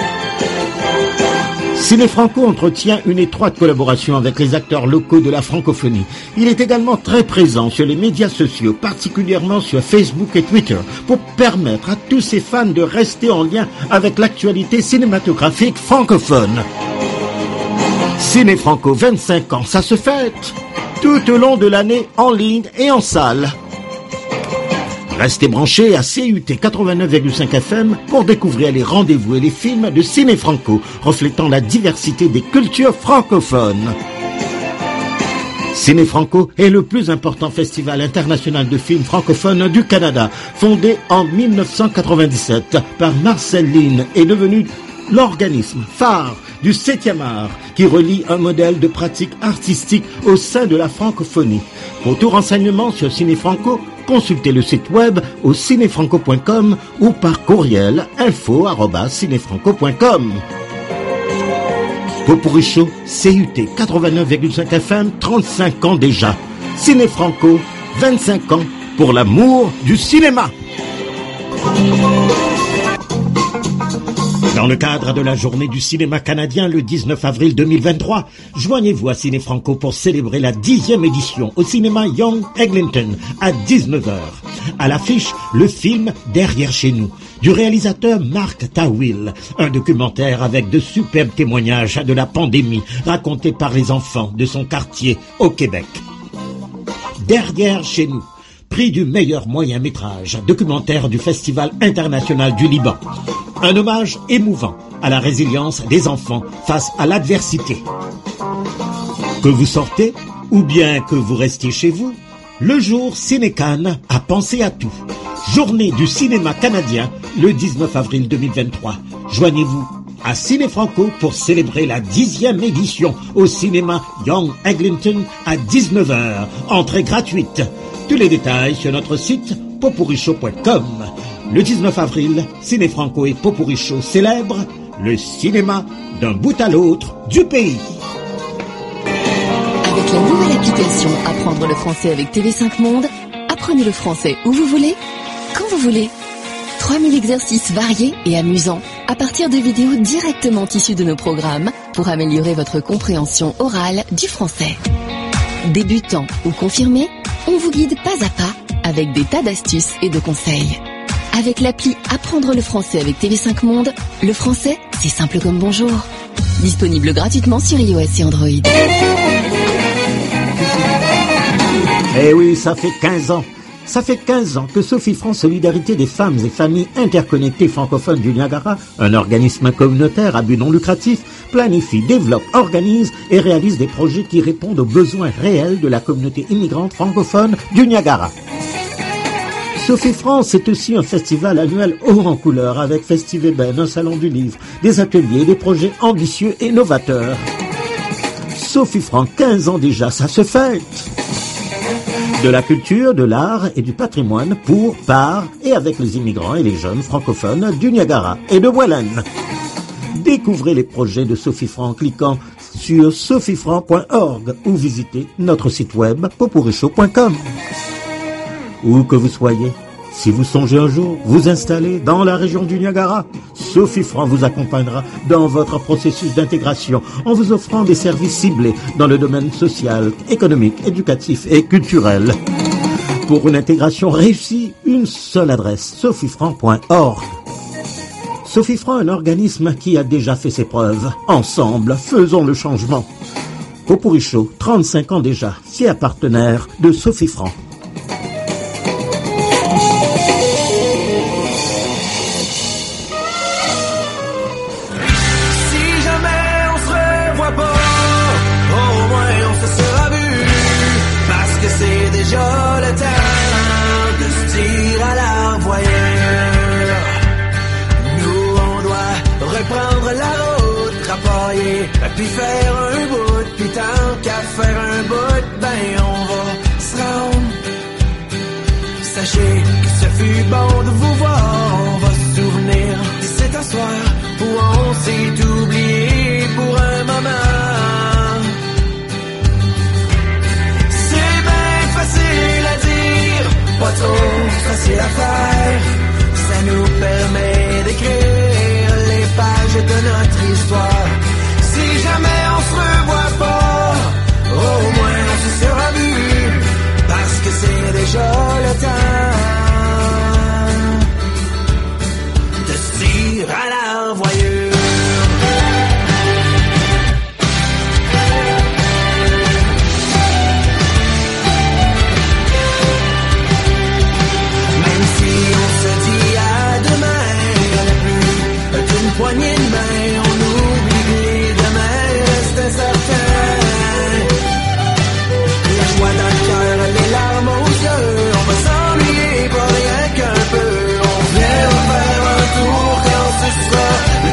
Ciné Franco entretient une étroite collaboration avec les acteurs locaux de la francophonie. Il est également très présent sur les médias sociaux, particulièrement sur Facebook et Twitter, pour permettre à tous ses fans de rester en lien avec l'actualité cinématographique francophone. Ciné Franco, 25 ans, ça se fête tout au long de l'année en ligne et en salle. Restez branchés à CUT 89,5 FM pour découvrir les rendez-vous et les films de Ciné Franco, reflétant la diversité des cultures francophones. Ciné Franco est le plus important festival international de films francophones du Canada, fondé en 1997 par Marcel Lynn, est devenu l'organisme phare du 7e art qui relie un modèle de pratique artistique au sein de la francophonie. Pour tout renseignement sur Ciné Franco, consultez le site web au cinefranco.com ou par courriel info@cinefranco.com. Popuricho, CUT 89,5 FM, 35 ans déjà. Ciné Franco, 25 ans pour l'amour du cinéma. Dans le cadre de la journée du cinéma canadien le 19 avril 2023, joignez-vous à Ciné Franco pour célébrer la 10e édition au cinéma Young Eglinton à 19h. À l'affiche, le film Derrière chez nous, du réalisateur Mark Tawil, un documentaire avec de superbes témoignages de la pandémie racontés par les enfants de son quartier au Québec. Derrière chez nous, prix du meilleur moyen-métrage, documentaire du Festival international du Liban. Un hommage émouvant à la résilience des enfants face à l'adversité. Que vous sortez ou bien que vous restiez chez vous, le jour Ciné-Cannes a pensé à tout. Journée du cinéma canadien le 19 avril 2023. Joignez-vous à Ciné Franco pour célébrer la 10e édition au cinéma Young Eglinton à 19h. Entrée gratuite. Tous les détails sur notre site popuricho.com. Le 19 avril, Ciné Franco et Popuricho célèbrent le cinéma d'un bout à l'autre du pays.
Avec la nouvelle application Apprendre le français avec TV5 Monde, apprenez le français où vous voulez, quand vous voulez. 3000 exercices variés et amusants à partir de vidéos directement issues de nos programmes pour améliorer votre compréhension orale du français. Débutant ou confirmé, on vous guide pas à pas avec des tas d'astuces et de conseils. Avec l'appli Apprendre le français avec TV5 Monde, le français, c'est simple comme bonjour. Disponible gratuitement sur iOS et Android.
Eh oui, ça fait 15 ans. Ça fait 15 ans que Sophie France Solidarité des femmes et familles interconnectées francophones du Niagara, un organisme communautaire à but non lucratif, planifie, développe, organise et réalise des projets qui répondent aux besoins réels de la communauté immigrante francophone du Niagara. Sophie France, c'est aussi un festival annuel haut en couleur avec Festiveben, un salon du livre, des ateliers, des projets ambitieux et novateurs. Sophie France, 15 ans déjà, ça se fête. De la culture, de l'art et du patrimoine pour, par et avec les immigrants et les jeunes francophones du Niagara et de Welland. Découvrez les projets de Sophie France en cliquant sur sophiefranc.org ou visitez notre site web popurichaud.com. Où que vous soyez, si vous songez un jour vous installer dans la région du Niagara, Sophie France vous accompagnera dans votre processus d'intégration en vous offrant des services ciblés dans le domaine social, économique, éducatif et culturel. Pour une intégration réussie, une seule adresse, sophiefranc.org. Sophie France, un organisme qui a déjà fait ses preuves. Ensemble, faisons le changement. Popurichaud, 35 ans déjà, fier partenaire de Sophie France.
Puis faire un bout, puis tant qu'à faire un bout, ben on va se rendre. Sachez que ce fut bon de vous voir, on va se souvenir de cet soir où on s'est oublié pour un moment. C'est bien facile à dire, pas trop facile à faire. Ça nous permet d'écrire les pages de notre histoire. Si jamais on se revoit pas, au moins on se sera vu, parce que c'est déjà le temps de se dire à la revoyure. Même si on se dit à demain, plus d'une poignée de main, on oublie c'est certain. La joie dans le cœur, les larmes aux yeux, on va s'ennuyer pour rien qu'un peu. On vient faire un tour quand ce sera le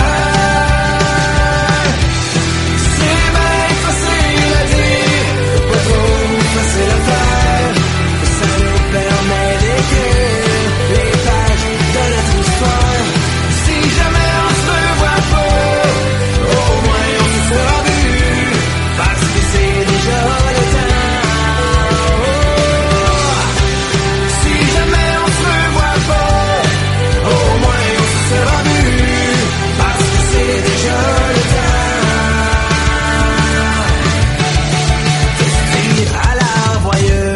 temps. C'est bien facile à dire, pas trop facile à faire. Ça nous permet d'écrire les pages de notre histoire. Si jamais on se revoit pas, au moins on se sera vu, parce que c'est déjà le temps. Si jamais on se revoit pas, au moins on se sera vu, parce que c'est déjà le temps de se dire à la revoyure.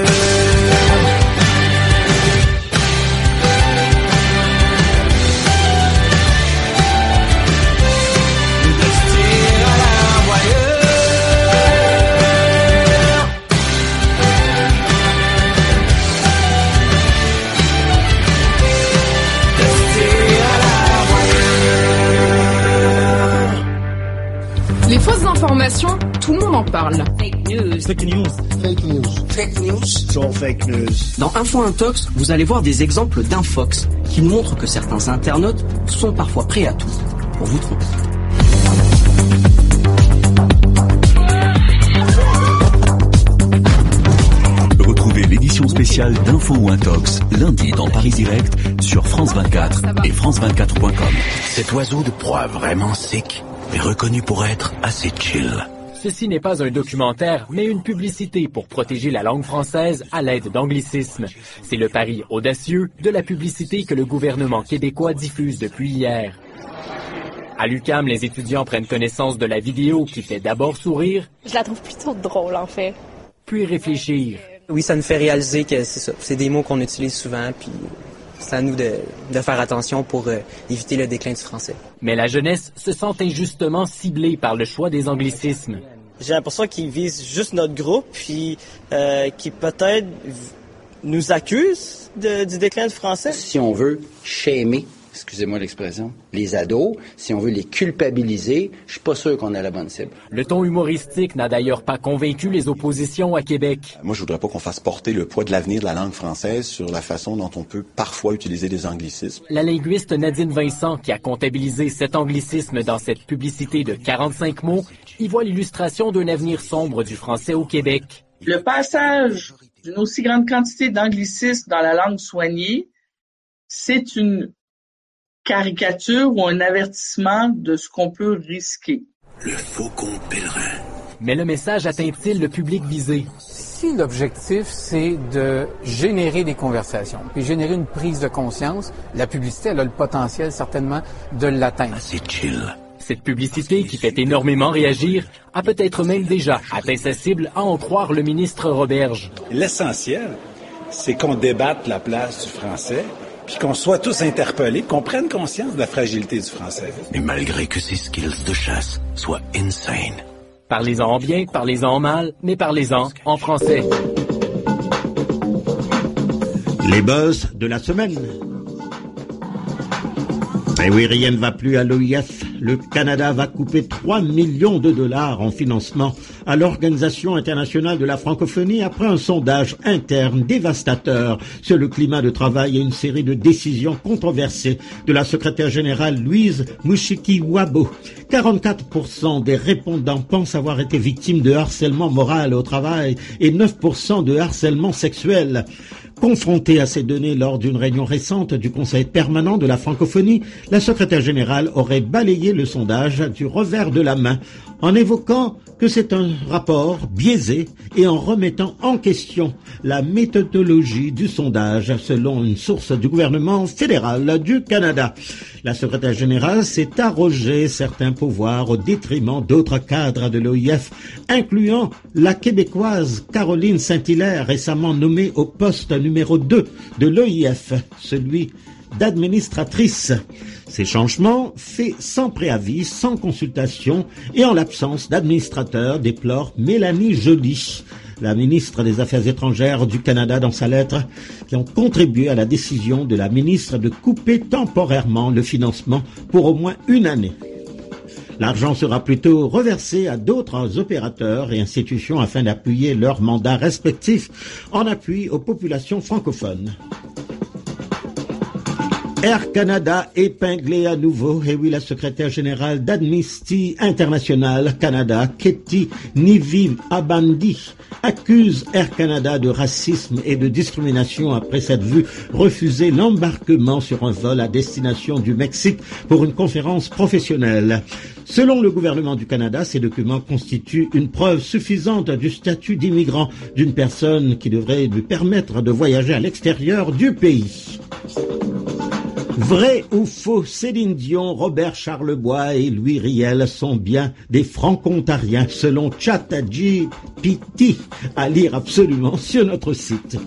Les fausses informations, tout le monde en parle.
Fake news. Fake news. Fake news. Fake news. So fake news.
Dans Info Intox, vous allez voir des exemples d'infox qui montrent que certains internautes sont parfois prêts à tout pour vous tromper.
Retrouvez l'édition spéciale d'Info ou Intox lundi dans Paris Direct sur France 24 et France24.com.
Cet oiseau de proie vraiment sick est reconnu pour être assez chill.
Ceci n'est pas un documentaire, mais une publicité pour protéger la langue française à l'aide d'anglicismes. C'est le pari audacieux de la publicité que le gouvernement québécois diffuse depuis hier. À l'UQAM, les étudiants prennent connaissance de la vidéo qui fait d'abord sourire.
Je la trouve plutôt drôle, en fait.
Puis réfléchir.
Oui, ça nous fait réaliser que c'est ça. C'est des mots qu'on utilise souvent, puis c'est à nous de faire attention pour éviter le déclin du français.
Mais la jeunesse se sent injustement ciblée par le choix des anglicismes.
J'ai l'impression qu'ils visent juste notre groupe, puis qui peut-être nous accusent du déclin du français.
Si on veut shamer
excusez-moi l'expression, les ados, si on veut les culpabiliser, je suis pas sûr qu'on a la bonne cible.
Le ton humoristique n'a d'ailleurs pas convaincu les oppositions à Québec.
Moi, je voudrais pas qu'on fasse porter le poids de l'avenir de la langue française sur la façon dont on peut parfois utiliser des anglicismes.
La linguiste Nadine Vincent, qui a comptabilisé 7 anglicismes dans cette publicité de 45 mots, y voit l'illustration d'un avenir sombre du français au Québec.
Le passage d'une aussi grande quantité d'anglicismes dans la langue soignée, c'est une caricature ou un avertissement de ce qu'on peut risquer.
Le faucon pèlerin.
Mais le message atteint-il le public visé?
Si l'objectif, c'est de générer des conversations, puis générer une prise de conscience, la publicité, elle a le potentiel certainement de l'atteindre.
C'est chill.
Cette publicité, qui fait énormément réagir, a peut-être même déjà atteint sa cible, à en croire le ministre Roberge.
L'essentiel, c'est qu'on débatte la place du français, puis qu'on soit tous interpellés, qu'on prenne conscience de la fragilité du français.
Mais malgré que ses skills de chasse soient insane.
Parlez-en en bien, parlez-en en mal, mais parlez-en en français.
Les buzz de la semaine. Et oui, rien ne va plus à l'OIF. Le Canada va couper 3 millions de dollars en financement à l'Organisation internationale de la francophonie après un sondage interne dévastateur sur le climat de travail et une série de décisions controversées de la secrétaire générale Louise Mushikiwabo. 44% des répondants pensent avoir été victimes de harcèlement moral au travail et 9% de harcèlement sexuel. Confrontée à ces données lors d'une réunion récente du Conseil permanent de la francophonie, la secrétaire générale aurait balayé le sondage du revers de la main en évoquant que c'est un rapport biaisé et en remettant en question la méthodologie du sondage selon une source du gouvernement fédéral du Canada. La secrétaire générale s'est arrogé certains pouvoirs au détriment d'autres cadres de l'OIF, incluant la Québécoise Caroline Saint-Hilaire, récemment nommée au poste numéro 2 de l'OIF, celui d'administratrice. Ces changements, faits sans préavis, sans consultation et en l'absence d'administrateur, déplore Mélanie Joly, la ministre des Affaires étrangères du Canada, dans sa lettre, qui ont contribué à la décision de la ministre de couper temporairement le financement pour au moins une année. L'argent sera plutôt reversé à d'autres opérateurs et institutions afin d'appuyer leurs mandats respectifs en appui aux populations francophones. Air Canada épinglé à nouveau. Et oui, la secrétaire générale d'Amnesty International Canada, Katie Nivi-Abandi, accuse Air Canada de racisme et de discrimination après s'être vue refuser l'embarquement sur un vol à destination du Mexique pour une conférence professionnelle. Selon le gouvernement du Canada, ces documents constituent une preuve suffisante du statut d'immigrant d'une personne qui devrait lui permettre de voyager à l'extérieur du pays. Vrai ou faux, Céline Dion, Robert Charlebois et Louis Riel sont bien des franco-ontariens selon ChatGPT, à lire absolument sur notre site.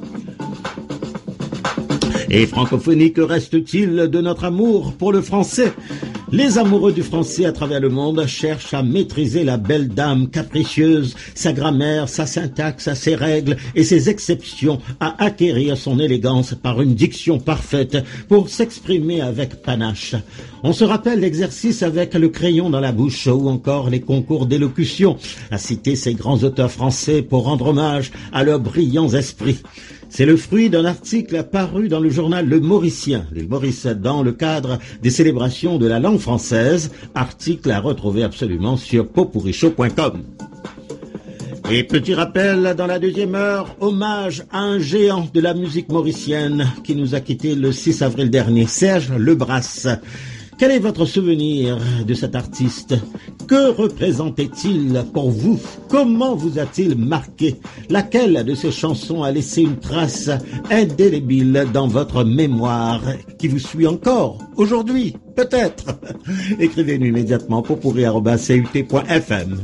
Et francophonie, que reste-t-il de notre amour pour le français ? Les amoureux du français à travers le monde cherchent à maîtriser la belle dame capricieuse, sa grammaire, sa syntaxe, ses règles et ses exceptions, à acquérir son élégance par une diction parfaite pour s'exprimer avec panache. On se rappelle l'exercice avec le crayon dans la bouche ou encore les concours d'élocution, à citer ces grands auteurs français pour rendre hommage à leurs brillants esprits. C'est le fruit d'un article paru dans le journal Le Mauricien, l'île Maurice, dans le cadre des célébrations de la langue française, article à retrouver absolument sur popurrichaud.com. Et petit rappel, dans la deuxième heure, hommage à un géant de la musique mauricienne qui nous a quittés le 6 avril dernier, Serge Lebrasse. Quel est votre souvenir de cet artiste? Que représentait-il pour vous? Comment vous a-t-il marqué? Laquelle de ses chansons a laissé une trace indélébile dans votre mémoire qui vous suit encore aujourd'hui? Peut-être. Écrivez-nous immédiatement popurri@cut.fm.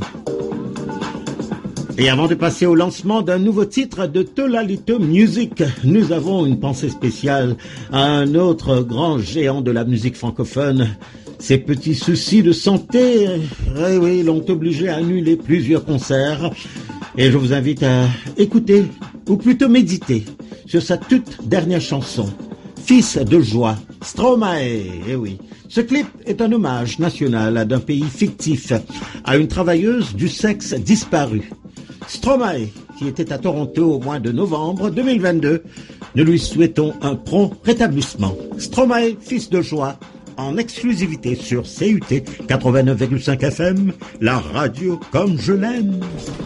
Et avant de passer au lancement d'un nouveau titre de Tolalito Music, nous avons une pensée spéciale à un autre grand géant de la musique francophone. Ses petits soucis de santé, oui, l'ont obligé à annuler plusieurs concerts. Et je vous invite à écouter, ou plutôt méditer, sur sa toute dernière chanson, Fils de joie, Stromae, eh oui. Ce clip est un hommage national d'un pays fictif, à une travailleuse du sexe disparue. Stromae, qui était à Toronto au mois de novembre 2022, nous lui souhaitons un prompt rétablissement. Stromae, Fils de joie, en exclusivité sur CUT 89,5 FM, la radio comme je l'aime.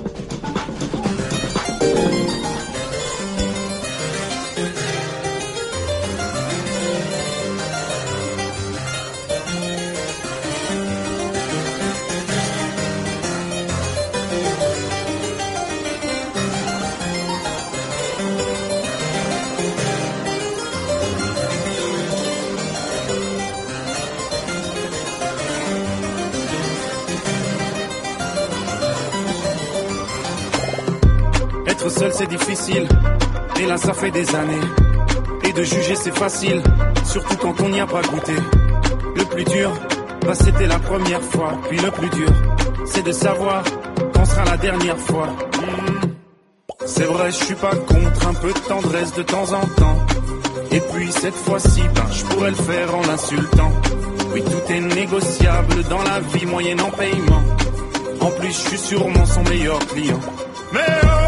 Seul c'est difficile, et là ça fait des années. Et de juger c'est facile, surtout quand on n'y a pas goûté. Le plus dur, bah c'était la première fois. Puis le plus dur, c'est de savoir quand sera la dernière fois. C'est vrai, je suis pas contre un peu de tendresse de temps en temps. Et puis cette fois-ci, ben je pourrais le faire en l'insultant. Oui, tout est négociable dans la vie moyennant paiement. En plus, je suis sûrement son meilleur client. Mais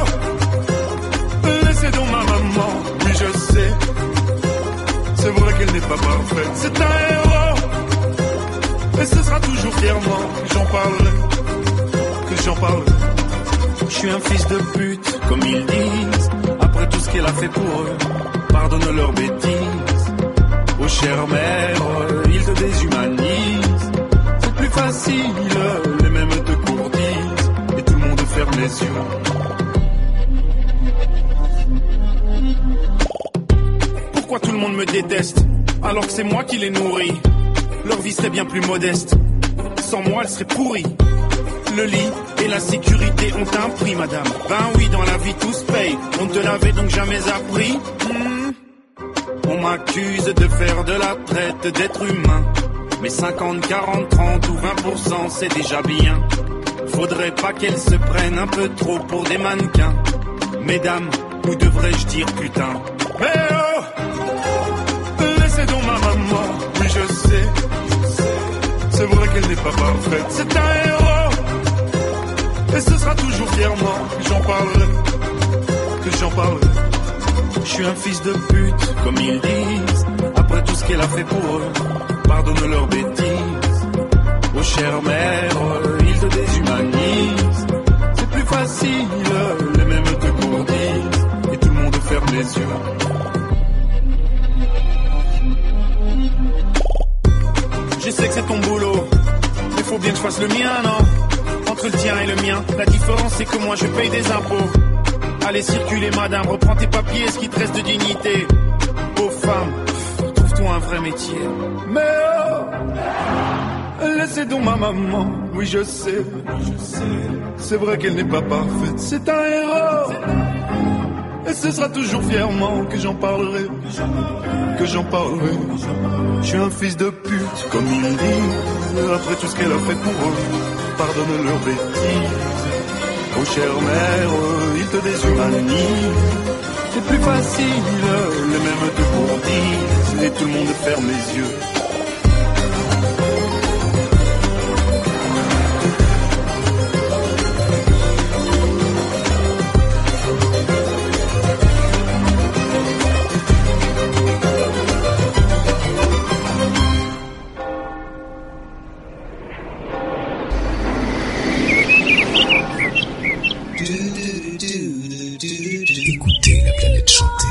c'est donc ma maman, oui je sais. C'est vrai qu'elle n'est pas parfaite, c'est un héros. Et ce sera toujours fièrement que j'en parlerai, Je suis un fils de pute, comme ils disent. Après tout ce qu'elle a fait pour eux, pardonne leurs bêtises. Oh chère mère, ils te déshumanisent. C'est plus facile, les mêmes te courtisent. Et tout le monde ferme les yeux. Pourquoi tout le monde me déteste, alors que c'est moi qui les nourris? Leur vie serait bien plus modeste, sans moi elle serait pourrie. Le lit et la sécurité ont un prix, madame. Ben oui, dans la vie tout se paye, on te l'avait donc jamais appris. On m'accuse de faire de la traite d'êtres humains. Mais 50, 40, 30 ou 20% c'est déjà bien. Faudrait pas qu'elles se prennent un peu trop pour des mannequins. Mesdames, ou devrais-je dire putain? Mais laissez donc ma maman, oui je sais. C'est vrai qu'elle n'est pas parfaite, c'est un héros. Et ce sera toujours fièrement que j'en parlerai. Je suis un fils de pute, comme ils disent. Après tout ce qu'elle a fait pour eux, pardonne leurs bêtises. Oh chère mère, ils te déshumanisent. C'est plus facile, les mêmes te courtisent. Et tout le monde ferme les yeux. Je sais que c'est ton boulot, mais faut bien que je fasse le mien, non? Entre le tien et le mien, la différence c'est que moi je paye des impôts. Allez circuler madame, reprends tes papiers, ce qui te reste de dignité. Aux femmes, trouve-toi un vrai métier. Mais laissez donc ma maman, oui je sais. C'est vrai qu'elle n'est pas parfaite, c'est un héros. Et ce sera toujours fièrement que j'en parlerai. Je suis un fils de pute, comme ils disent. Après tout ce qu'elle a fait pour eux, pardonne leurs bêtises. Oh chère mère, ils te déshumanisent. C'est plus facile, les mêmes te courtisent. Et tout le monde ferme les yeux.
Écoutez la planète chanter.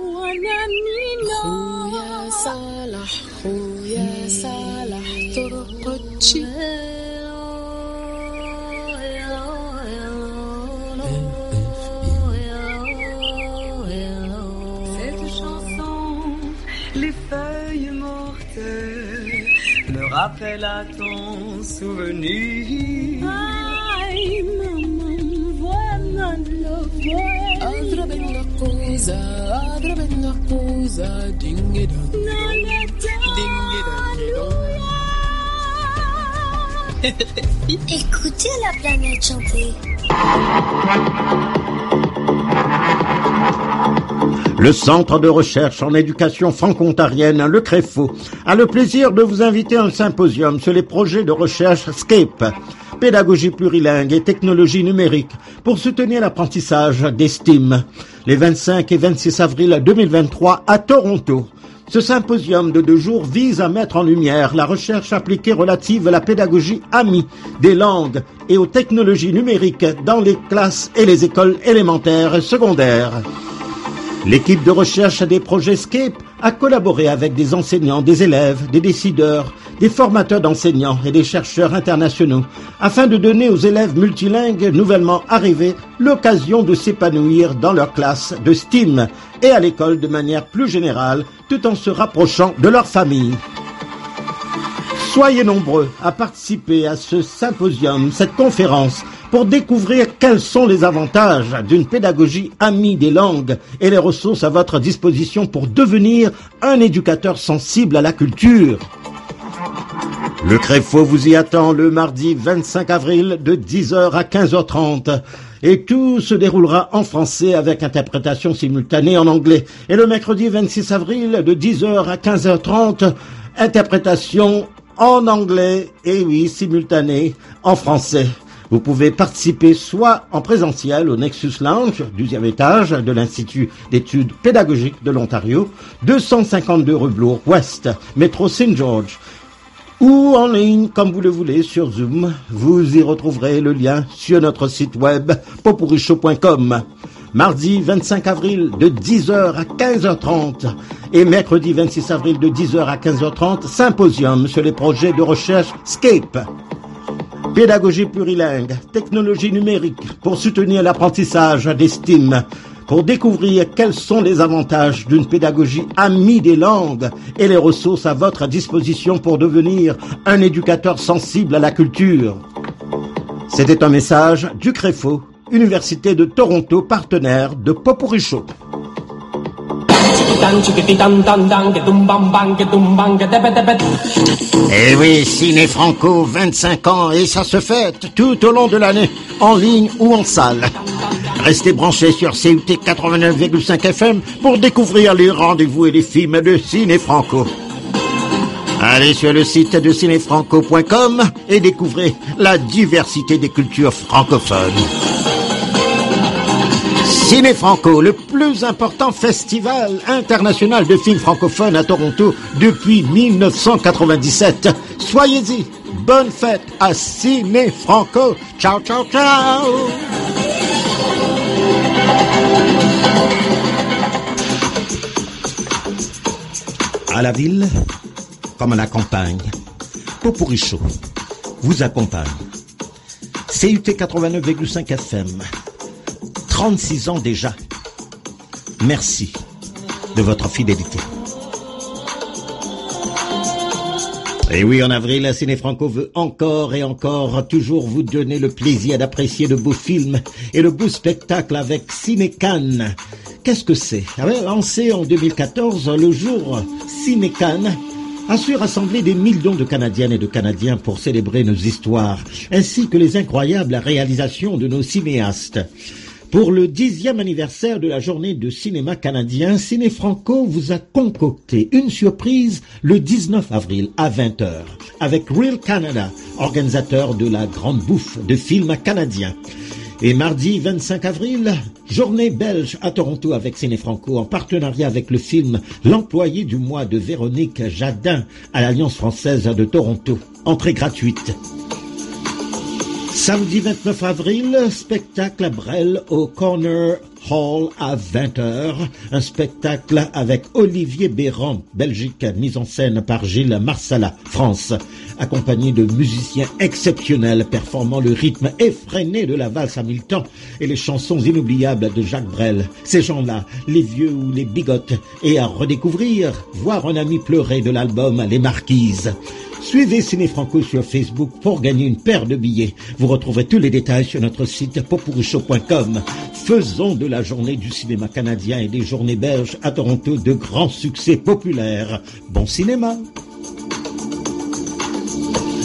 Cette chanson, les feuilles mortelles me rappellent à ton souvenir. Ay, maman, voilà le voile. Adra bella cosa, ding-a-dong.
Écoutez la planète chanter.
Le Centre de recherche en éducation franco-ontarienne, le CREFO, a le plaisir de vous inviter à un symposium sur les projets de recherche SCAPE, pédagogie plurilingue et technologie numérique, pour soutenir l'apprentissage des STEAM, les 25 et 26 avril 2023 à Toronto. Ce symposium de 2 jours vise à mettre en lumière la recherche appliquée relative à la pédagogie amie des langues et aux technologies numériques dans les classes et les écoles élémentaires et secondaires. L'équipe de recherche des projets SCAPE a collaboré avec des enseignants, des élèves, des décideurs, des formateurs d'enseignants et des chercheurs internationaux afin de donner aux élèves multilingues nouvellement arrivés l'occasion de s'épanouir dans leur classe de STEAM et à l'école de manière plus générale tout en se rapprochant de leur famille. Soyez nombreux à participer à ce symposium, cette conférence, pour découvrir quels sont les avantages d'une pédagogie amie des langues et les ressources à votre disposition pour devenir un éducateur sensible à la culture. Le CREFO vous y attend le mardi 25 avril de 10h à 15h30. Et tout se déroulera en français avec interprétation simultanée en anglais. Et le mercredi 26 avril de 10h à 15h30, interprétation en anglais et oui, simultanée en français. Vous pouvez participer soit en présentiel au Nexus Lounge, 12e étage de l'Institut d'études pédagogiques de l'Ontario, 252 rue Bloor Ouest, métro St. George, ou en ligne, comme vous le voulez, sur Zoom. Vous y retrouverez le lien sur notre site web popurichaud.com. Mardi 25 avril de 10h à 15h30 et mercredi 26 avril de 10h à 15h30, symposium sur les projets de recherche SCAPE. Pédagogie plurilingue, technologie numérique pour soutenir l'apprentissage des STEAM, pour découvrir quels sont les avantages d'une pédagogie amie des langues et les ressources à votre disposition pour devenir un éducateur sensible à la culture. C'était un message du CREFO, Université de Toronto, partenaire de Popurichaud. Eh oui, Ciné Franco, 25 ans, et ça se fête tout au long de l'année, en ligne ou en salle. Restez branchés sur CUT 89,5 FM pour découvrir les rendez-vous et les films de Ciné Franco. Allez sur le site de cinéfranco.com et découvrez la diversité des cultures francophones. Ciné Franco, le plus important festival international de films francophones à Toronto depuis 1997. Soyez-y. Bonne fête à Ciné Franco. Ciao, ciao, ciao. À la ville, comme à la campagne, Popurichaud vous accompagne. CUT 89,5 FM. 36 ans déjà. Merci de votre fidélité. Et oui, en avril, la Ciné Franco veut encore et encore toujours vous donner le plaisir d'apprécier de beaux films et de beaux spectacles avec Ciné Cannes. Qu'est-ce que c'est? Lancé en 2014, le jour Ciné Cannes a su rassembler des millions de Canadiennes et de Canadiens pour célébrer nos histoires, ainsi que les incroyables réalisations de nos cinéastes. Pour le 10e anniversaire de la journée de cinéma canadien, Ciné Franco vous a concocté une surprise le 19 avril à 20h avec Real Canada, organisateur de la grande bouffe de films canadiens. Et mardi 25 avril, journée belge à Toronto avec Ciné Franco en partenariat avec le film L'employé du mois de Véronique Jadin à l'Alliance française de Toronto. Entrée gratuite. Samedi 29 avril, spectacle à Brel au Corner Hall à 20h. Un spectacle avec Olivier Béran, Belgique, mise en scène par Gilles Marsala, France, accompagné de musiciens exceptionnels performant le rythme effréné de la valse à 1000 temps et les chansons inoubliables de Jacques Brel. Ces gens-là, les vieux ou les bigotes, et à redécouvrir, voir un ami pleurer de l'album Les Marquises. Suivez Ciné Franco sur Facebook pour gagner une paire de billets. Vous retrouverez tous les détails sur notre site popurichaud.com. Faisons de la journée du cinéma canadien et des journées belges à Toronto de grands succès populaires. Bon cinéma!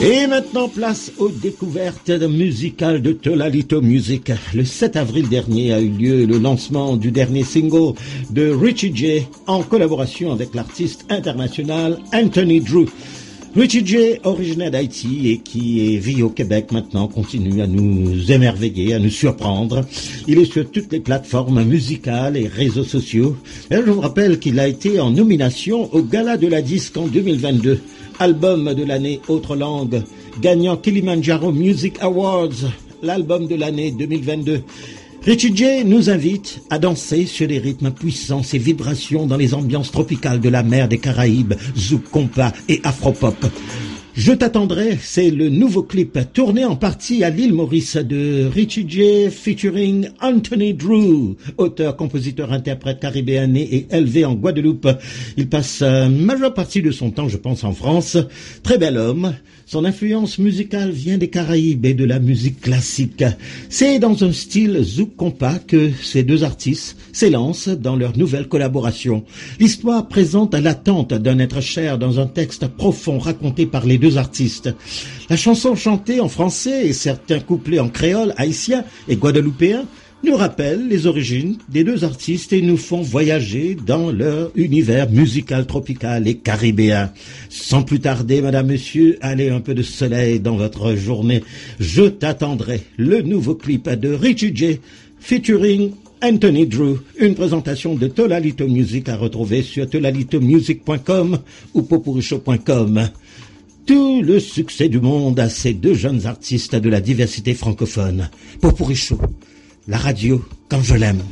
Et maintenant, place aux découvertes musicales de Tolalito Music. Le 7 avril dernier a eu lieu le lancement du dernier single de Richie J en collaboration avec l'artiste international Anthony Drew. Richie J, originaire d'Haïti et qui vit au Québec maintenant, continue à nous émerveiller, à nous surprendre. Il est sur toutes les plateformes musicales et réseaux sociaux. Et je vous rappelle qu'il a été en nomination au Gala de la Disque en 2022. Album de l'année Autre Langue, gagnant Kilimanjaro Music Awards, l'album de l'année 2022. Richie J nous invite à danser sur des rythmes puissants et vibrations dans les ambiances tropicales de la mer des Caraïbes, zouk, compas et afropop. Je t'attendrai, c'est le nouveau clip tourné en partie à l'île Maurice de Richie J featuring Anthony Drew, auteur, compositeur, interprète caribéen né et élevé en Guadeloupe. Il passe majeure partie de son temps, je pense, en France. Très bel homme. Son influence musicale vient des Caraïbes et de la musique classique. C'est dans un style zouk compas que ces deux artistes s'élancent dans leur nouvelle collaboration. L'histoire présente l'attente d'un être cher dans un texte profond raconté par les deux artistes. La chanson chantée en français et certains couplets en créole, haïtien et guadeloupéen nous rappellent les origines des deux artistes et nous font voyager dans leur univers musical tropical et caribéen. Sans plus tarder, madame, monsieur, allez un peu de soleil dans votre journée. Je t'attendrai. Le nouveau clip de Richie J featuring Anthony Drew, une présentation de Tolalito Music à retrouver sur tolalitomusic.com ou popuricho.com. Tout le succès du monde à ces deux jeunes artistes de la diversité francophone. Popuricho, la radio quand je l'aime.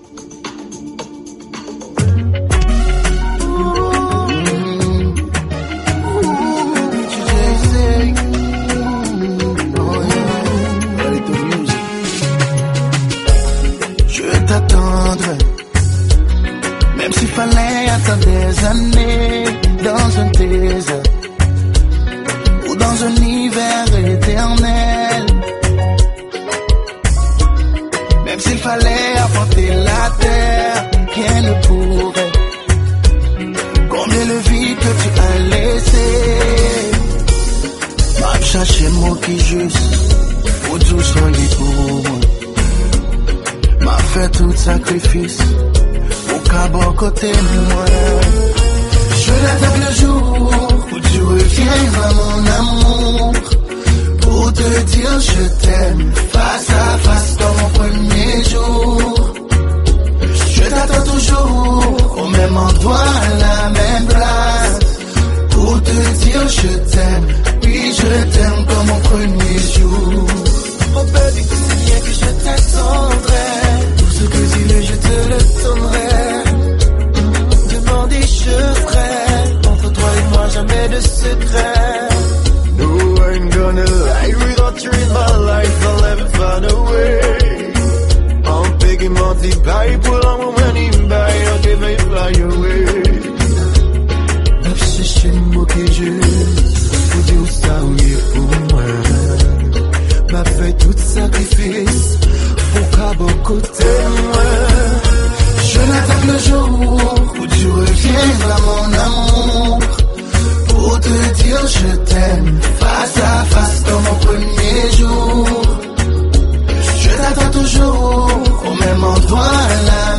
Je t'attendrai, même s'il fallait attendre des années dans un désert ou dans un hiver éternel. Même s'il fallait affronter la terre, rien ne pourrait combler le vide que tu as laissé. M'a cherché mot qui juste pour tout soyez pour moi. M'a fait tout sacrifice pour qu'à bon côté de moi. Je l'attends le jour où tu reviendras mon amour, pour te dire je t'aime face à face comme mon premier jour. Je t'attends toujours au même endroit, à la même place, pour te dire je t'aime, oui je t'aime comme mon premier jour. Oh baby, tu sais bien que je t'attendrai, tout ce que tu veux je te le donnerai. Demander je ferai, entre toi et moi jamais de secret. No, I ain't gonna lie, without you in my life I'll never find a way. I'm picking multi-ply, pull on my money by, okay, may fly away. Même si je suis moqué juste, pour dire ça oui pour moi. M'a fait tout sacrifice, pour qu'à bon côté moi. Je n'attends le jour où tu reviendras mon amour, pour te dire je t'aime face à face comme mon premier jour. Je t'attends toujours au même endroit là.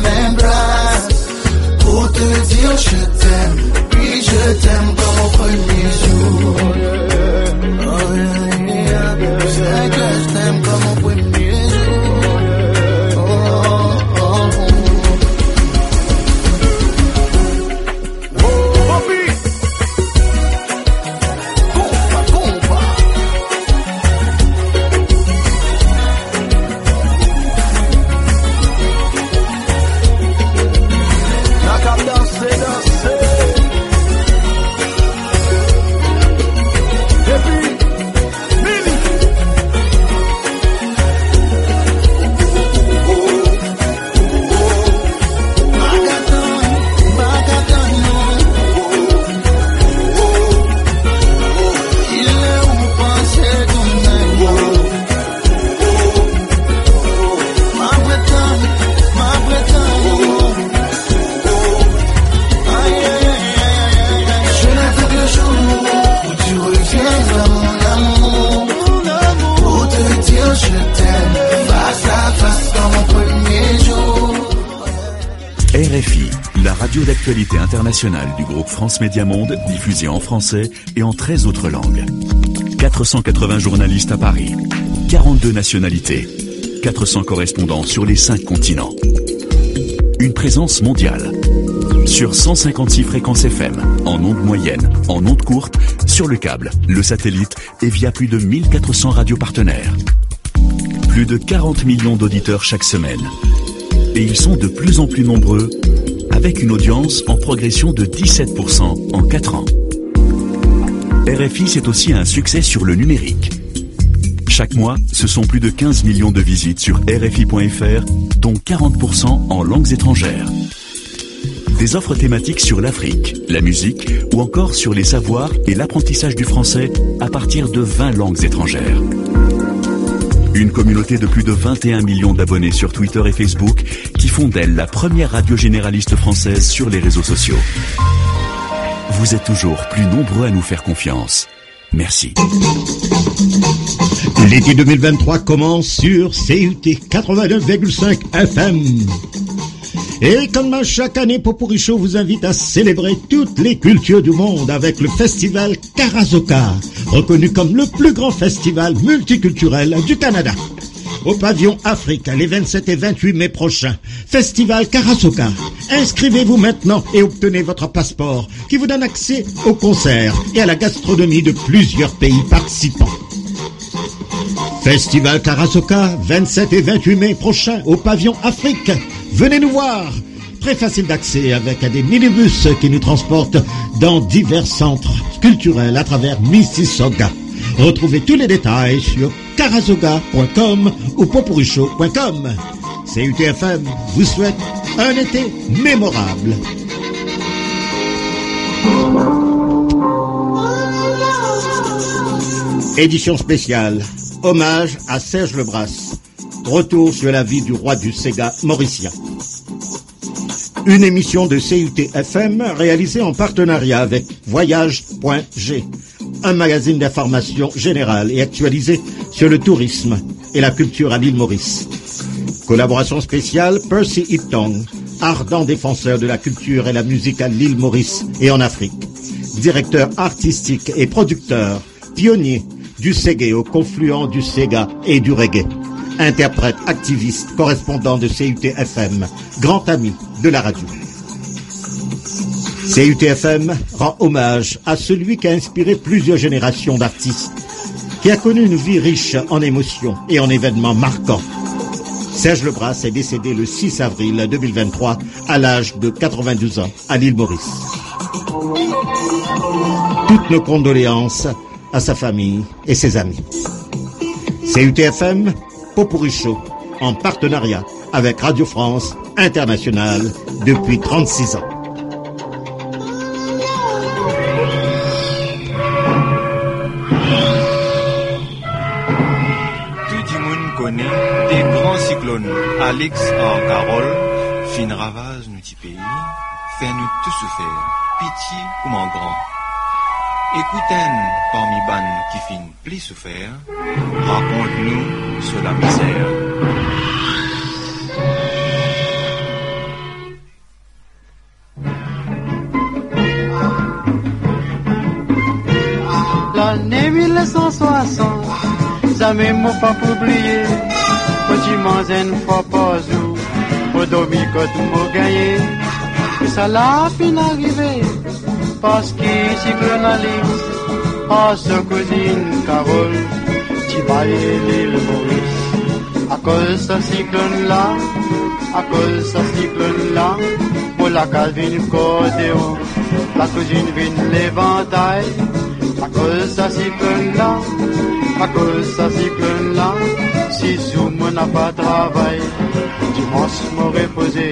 RFI, la radio d'actualité internationale du groupe France Média Monde, diffusée en français et en 13 autres langues. 480 journalistes à Paris, 42 nationalités, 400 correspondants sur les 5 continents. Une présence mondiale. Sur 156 fréquences FM, en ondes moyennes, en ondes courtes, sur le câble, le satellite et via plus de 1400 radios partenaires. Plus de 40 millions d'auditeurs chaque semaine. Et ils sont de plus en plus nombreux, avec une audience en progression de 17% en 4 ans. RFI, c'est aussi un succès sur le numérique. Chaque mois, ce sont plus de 15 millions de visites sur RFI.fr, dont 40% en langues étrangères. Des offres thématiques sur l'Afrique, la musique ou encore sur les savoirs et l'apprentissage du français à partir de 20 langues étrangères. Une communauté de plus de 21 millions d'abonnés sur Twitter et Facebook qui font d'elle la première radio généraliste française sur les réseaux sociaux. Vous êtes toujours plus nombreux à nous faire confiance. Merci.
L'été 2023 commence sur CUT 89,5 FM. Et comme chaque année, Poporicho vous invite à célébrer toutes les cultures du monde avec le festival Karazoka, reconnu comme le plus grand festival multiculturel du Canada. Au pavillon Afrique, les 27 et 28 mai prochains, Festival Karazoka. Inscrivez-vous maintenant et obtenez votre passeport qui vous donne accès aux concerts et à la gastronomie de plusieurs pays participants. Festival Karazoka, 27 et 28 mai prochains au pavillon Afrique. Venez nous voir. Très facile d'accès avec des minibus qui nous transportent dans divers centres culturels à travers Mississauga. Retrouvez tous les détails sur karazoga.com ou poporicho.com. CUTFM vous souhaite un été mémorable. Édition spéciale. Hommage à Serge Lebras. Retour sur la vie du roi du Sega mauricien. Une émission de CUT-FM réalisée en partenariat avec Voyage.g, un magazine d'information générale et actualisé sur le tourisme et la culture à l'île Maurice. Collaboration spéciale Percy Iptong, ardent défenseur de la culture et la musique à l'île Maurice et en Afrique. Directeur artistique et producteur, pionnier du Seggae au confluent du Sega et du reggae. Interprète, activiste, correspondant de CUT-FM, grand ami de la radio. CUT-FM rend hommage à celui qui a inspiré plusieurs générations d'artistes, qui a connu une vie riche en émotions et en événements marquants. Serge Lebras est décédé le 6 avril 2023 à l'âge de 92 ans à l'île Maurice. Toutes nos condoléances à sa famille et ses amis. CUT-FM, Poporicho, en partenariat avec Radio France Internationale depuis 36 ans.
Tout le monde connaît des grands cyclones. Alex en Carole, fin ravage nous petit pays, fait nous tout souffrir, pitié ou mon grand. Écoutez-nous parmi ban qui fin plus souffert, raconte-nous sur la misère.
L'année 1960, jamais m'a pas oublié, petit manzen fois pas où, au domi quand m'a gagné, et ça l'a fin arrivé. Parce qu'il cyclone à l'île, à sa cousine Carole, qui va l'île Maurice. À cause de ce cyclone-là, à cause de ce cyclone-là, pour la calvine cordéon, la cousine vine l'éventail. À cause de ce cyclone-là, à cause de ce cyclone-là, si Zoom n'a pas de travail, dimanche m'a reposé.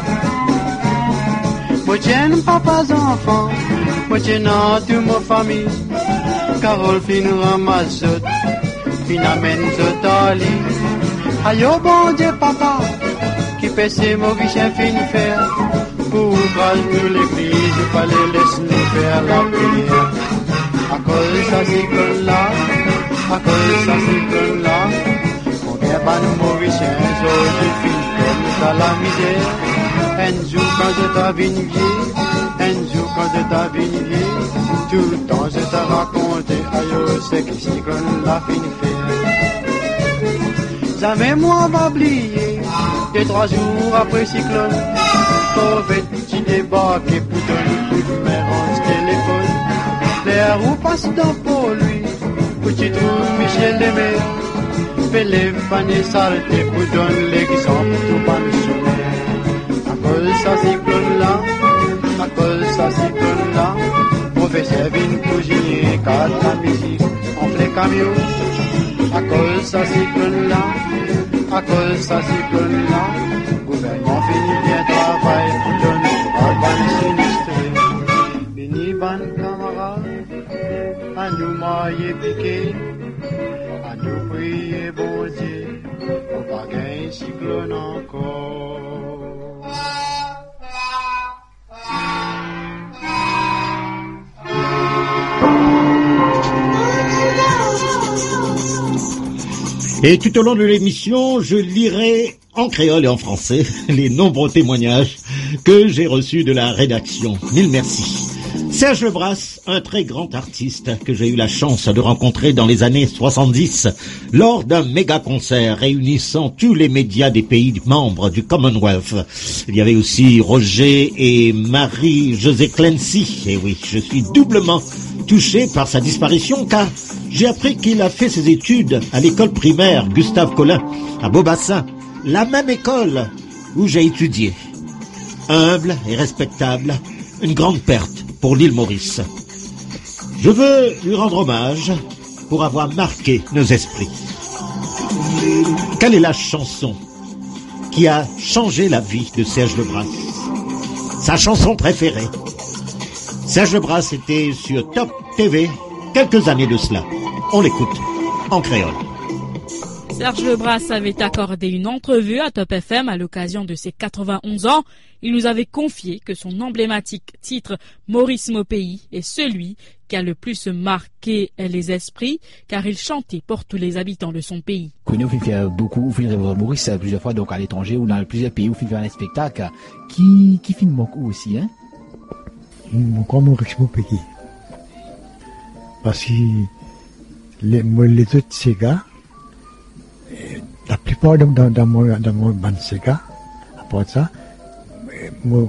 Moi tiens papas enfants, moi tiens toute ma famille. Carole fin ramasse, fin amène tout à lit. Aïe oh bon Dieu papa, qui pèse Maurice fin faire. Pour ouvrir l'église, il fallait laisser nous faire la prière. À cause de ce cyclone-là, à cause de ce cyclone-là, on n'est pas nous Mauriciens, aujourd'hui fin comme dans la misère. Un jour quand je t'avais vieux, un jour quand je t'avais vieux, tout le temps je t'ai raconté, aïe, c'est que cyclone l'a fin fait. Jamais moi m'a oublié, et 3 jours après cyclone, trouvé petit débarqué pour donner le coup de mer en téléphone. Les roues passent dans pour lui, petit trou Michel Demé, fait les pannes saletés pour donner l'exemple tout pas missionnaire. À cause de sa cyclone là, à cause de sa cyclone là, professeur vient cuisiner, car la musique en fait camion. À cause de sa cyclone là, à cause de sa cyclone là, gouvernement finit bien travail pour donner à ban sinistré. Bini ban camarade, à nous mailler piquer, à nous prier bon Dieu, pour pas gagner cyclone encore.
Et tout au long de l'émission, je lirai en créole et en français les nombreux témoignages que j'ai reçus de la rédaction. Mille merci. Serge Lebras, un très grand artiste que j'ai eu la chance de rencontrer dans les années 70 lors d'un méga concert réunissant tous les médias des pays membres du Commonwealth. Il y avait aussi Roger et Marie-Josée Clancy. Et oui, je suis doublement touché par sa disparition car j'ai appris qu'il a fait ses études à l'école primaire Gustave Collin à Beaubassin, la même école où j'ai étudié. Humble et respectable, une grande perte pour l'île Maurice. Je veux lui rendre hommage pour avoir marqué nos esprits. Quelle est la chanson qui a changé la vie de Serge Lebras? Sa chanson préférée. Serge Lebras était sur Top TV quelques années de cela. On l'écoute en créole.
Serge Lebras avait accordé une entrevue à Top FM à l'occasion de ses 91 ans. Il nous avait confié que son emblématique titre « Maurice mon pays » est celui qui a le plus marqué les esprits, car il chantait pour tous les habitants de son pays.
Nous fait beaucoup, Maurice plusieurs fois donc à l'étranger ou dans plusieurs pays où il fait un spectacle qui filme beaucoup aussi, hein.
Pourquoi Maurice mon pays? Parce que les autres Sega, la plupart dans mon band Sega, à part ça, mon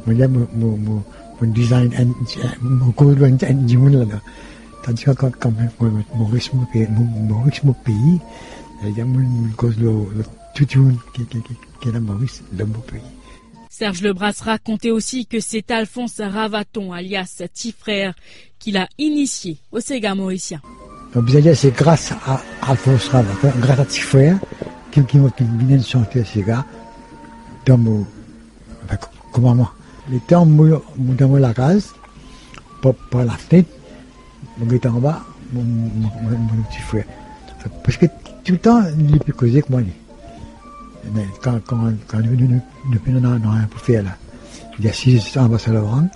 design, mon code là. Tandis que quand Maurice mon pays, il y a mon cause tout qui est dans Maurice, le beau pays.
Serge Lebras racontait aussi que c'est Alphonse Ravaton, alias Tifrère, qui l'a initié au Sega mauricien.
Donc, c'est grâce à Alphonse Ravaton, grâce à Tifrère, qui vient de chanter au Sega, dans mon, comme moi. Les temps, dans la case, par la fenêtre, mon gars en bas, mon petit frère. Parce que tout le temps, il est plus causé que moi. Quand nous n'avons rien pour faire là, il y a 6 ans à Barcelone,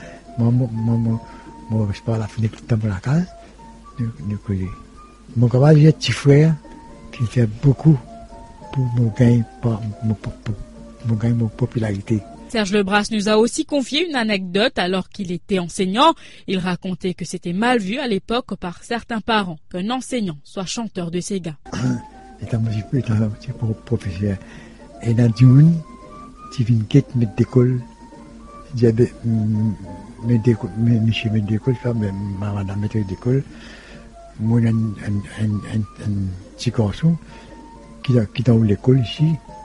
moi, je pars à la fenêtre tout le temps pour la case, nous causer. Mon camarade, j'ai un petit frère qui fait beaucoup pour gagner mon popularité.
Serge Lebras nous a aussi confié une anecdote alors qu'il était enseignant. Il racontait que c'était mal vu à l'époque par certains parents qu'un enseignant soit chanteur de Sega.
Étant pour professeur, et dans une, tu viens quête mettre d'école, j'avais monsieur mettre d'école, ma madame mettre d'école, moi un petit garçon qui dans l'école ici.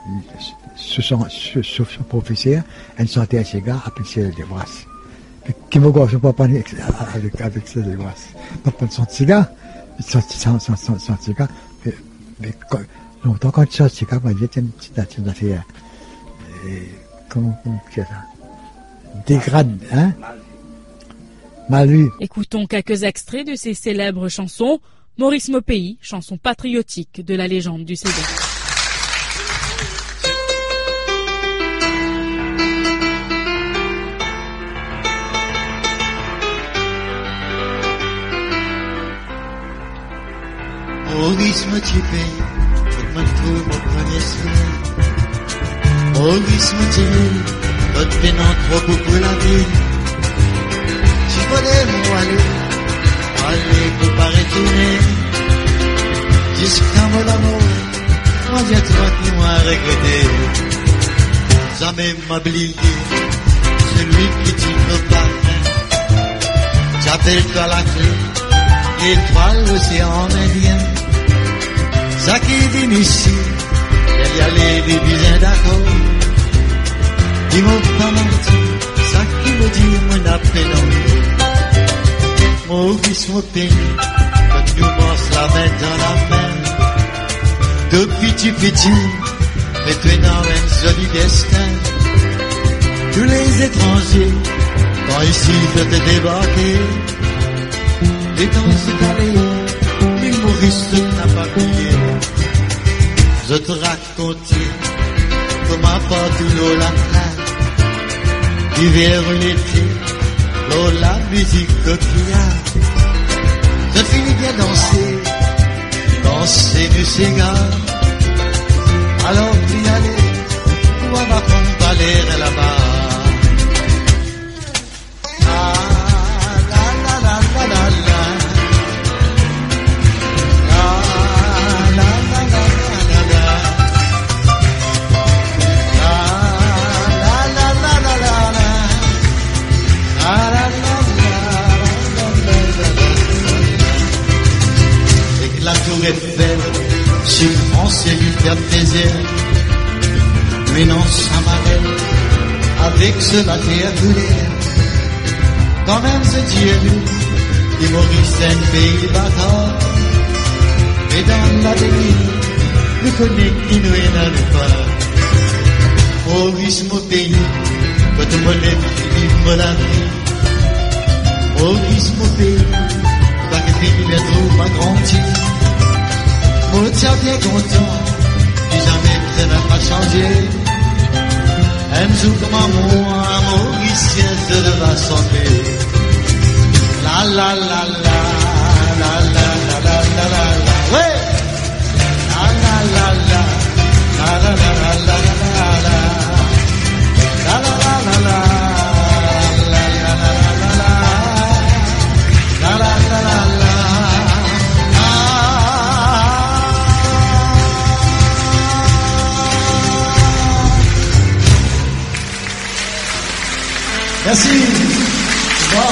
Ce professeur, un chanteur à Sega, appelé Serge Lebras. Qui me gosse pas parler avec Serge Lebras. Pas prendre son Sega, son Sega. Mais longtemps quand tu chantes Sega, moi j'ai une petite affaire. Comment c'est ça? Dégrade, hein? Mal vu.
Écoutons quelques extraits de ces célèbres chansons. Maurice mon pays, chanson patriotique de la légende du Sega.
Maurice mon petit pays, tout le monde trouve mon premier ciel. Maurice mon petit pays,
notre pénant trop pour la vie. Si je voulais aller, pour pas retourner, jusqu'à mon amour, moi j'ai toi qui m'a regretté. Jamais m'oublier, celui qui dit nos parfums. J'appelle-toi la clé, l'étoile, l'océan Indien. Ça qui vient ici, il y a les bisins d'accord. Dis-moi pas menti, ça qui me dit mon appel en mon fils, mon pays, quand nous morce la main dans la main. De petit, maintenant un joli destin. Tous les étrangers, quand ici je te débarquer, les temps se d'aller, l'île Maurice n'a pas plié. Je te racontais comment partout l'eau la plage, l'hiver ou l'été, l'eau la musique coquillage. Je finis bien danser du cigare. Alors puis aller, où on va prendre l'air là-bas. Si on sait lui faire plaisir, mais non ça m'arrête avec ce matin à couler. Quand même ce Dieu, il Maurice un pays bâtard, et dans la délie, nous connaît qui nous est dans le pas. Maurice mon pays, quand on me lève, il me la vie. Maurice mon pays, pas que fini bientôt pas grandir. Mon tient bien content, et jamais ça n'a pas changé. Un jour comme un Mauricien se leva chanter. La la la la, la la la la la la, ouais. La la la la, la la la la la la la, la la la la la, la la la la la, la la la la la. Merci. Bon.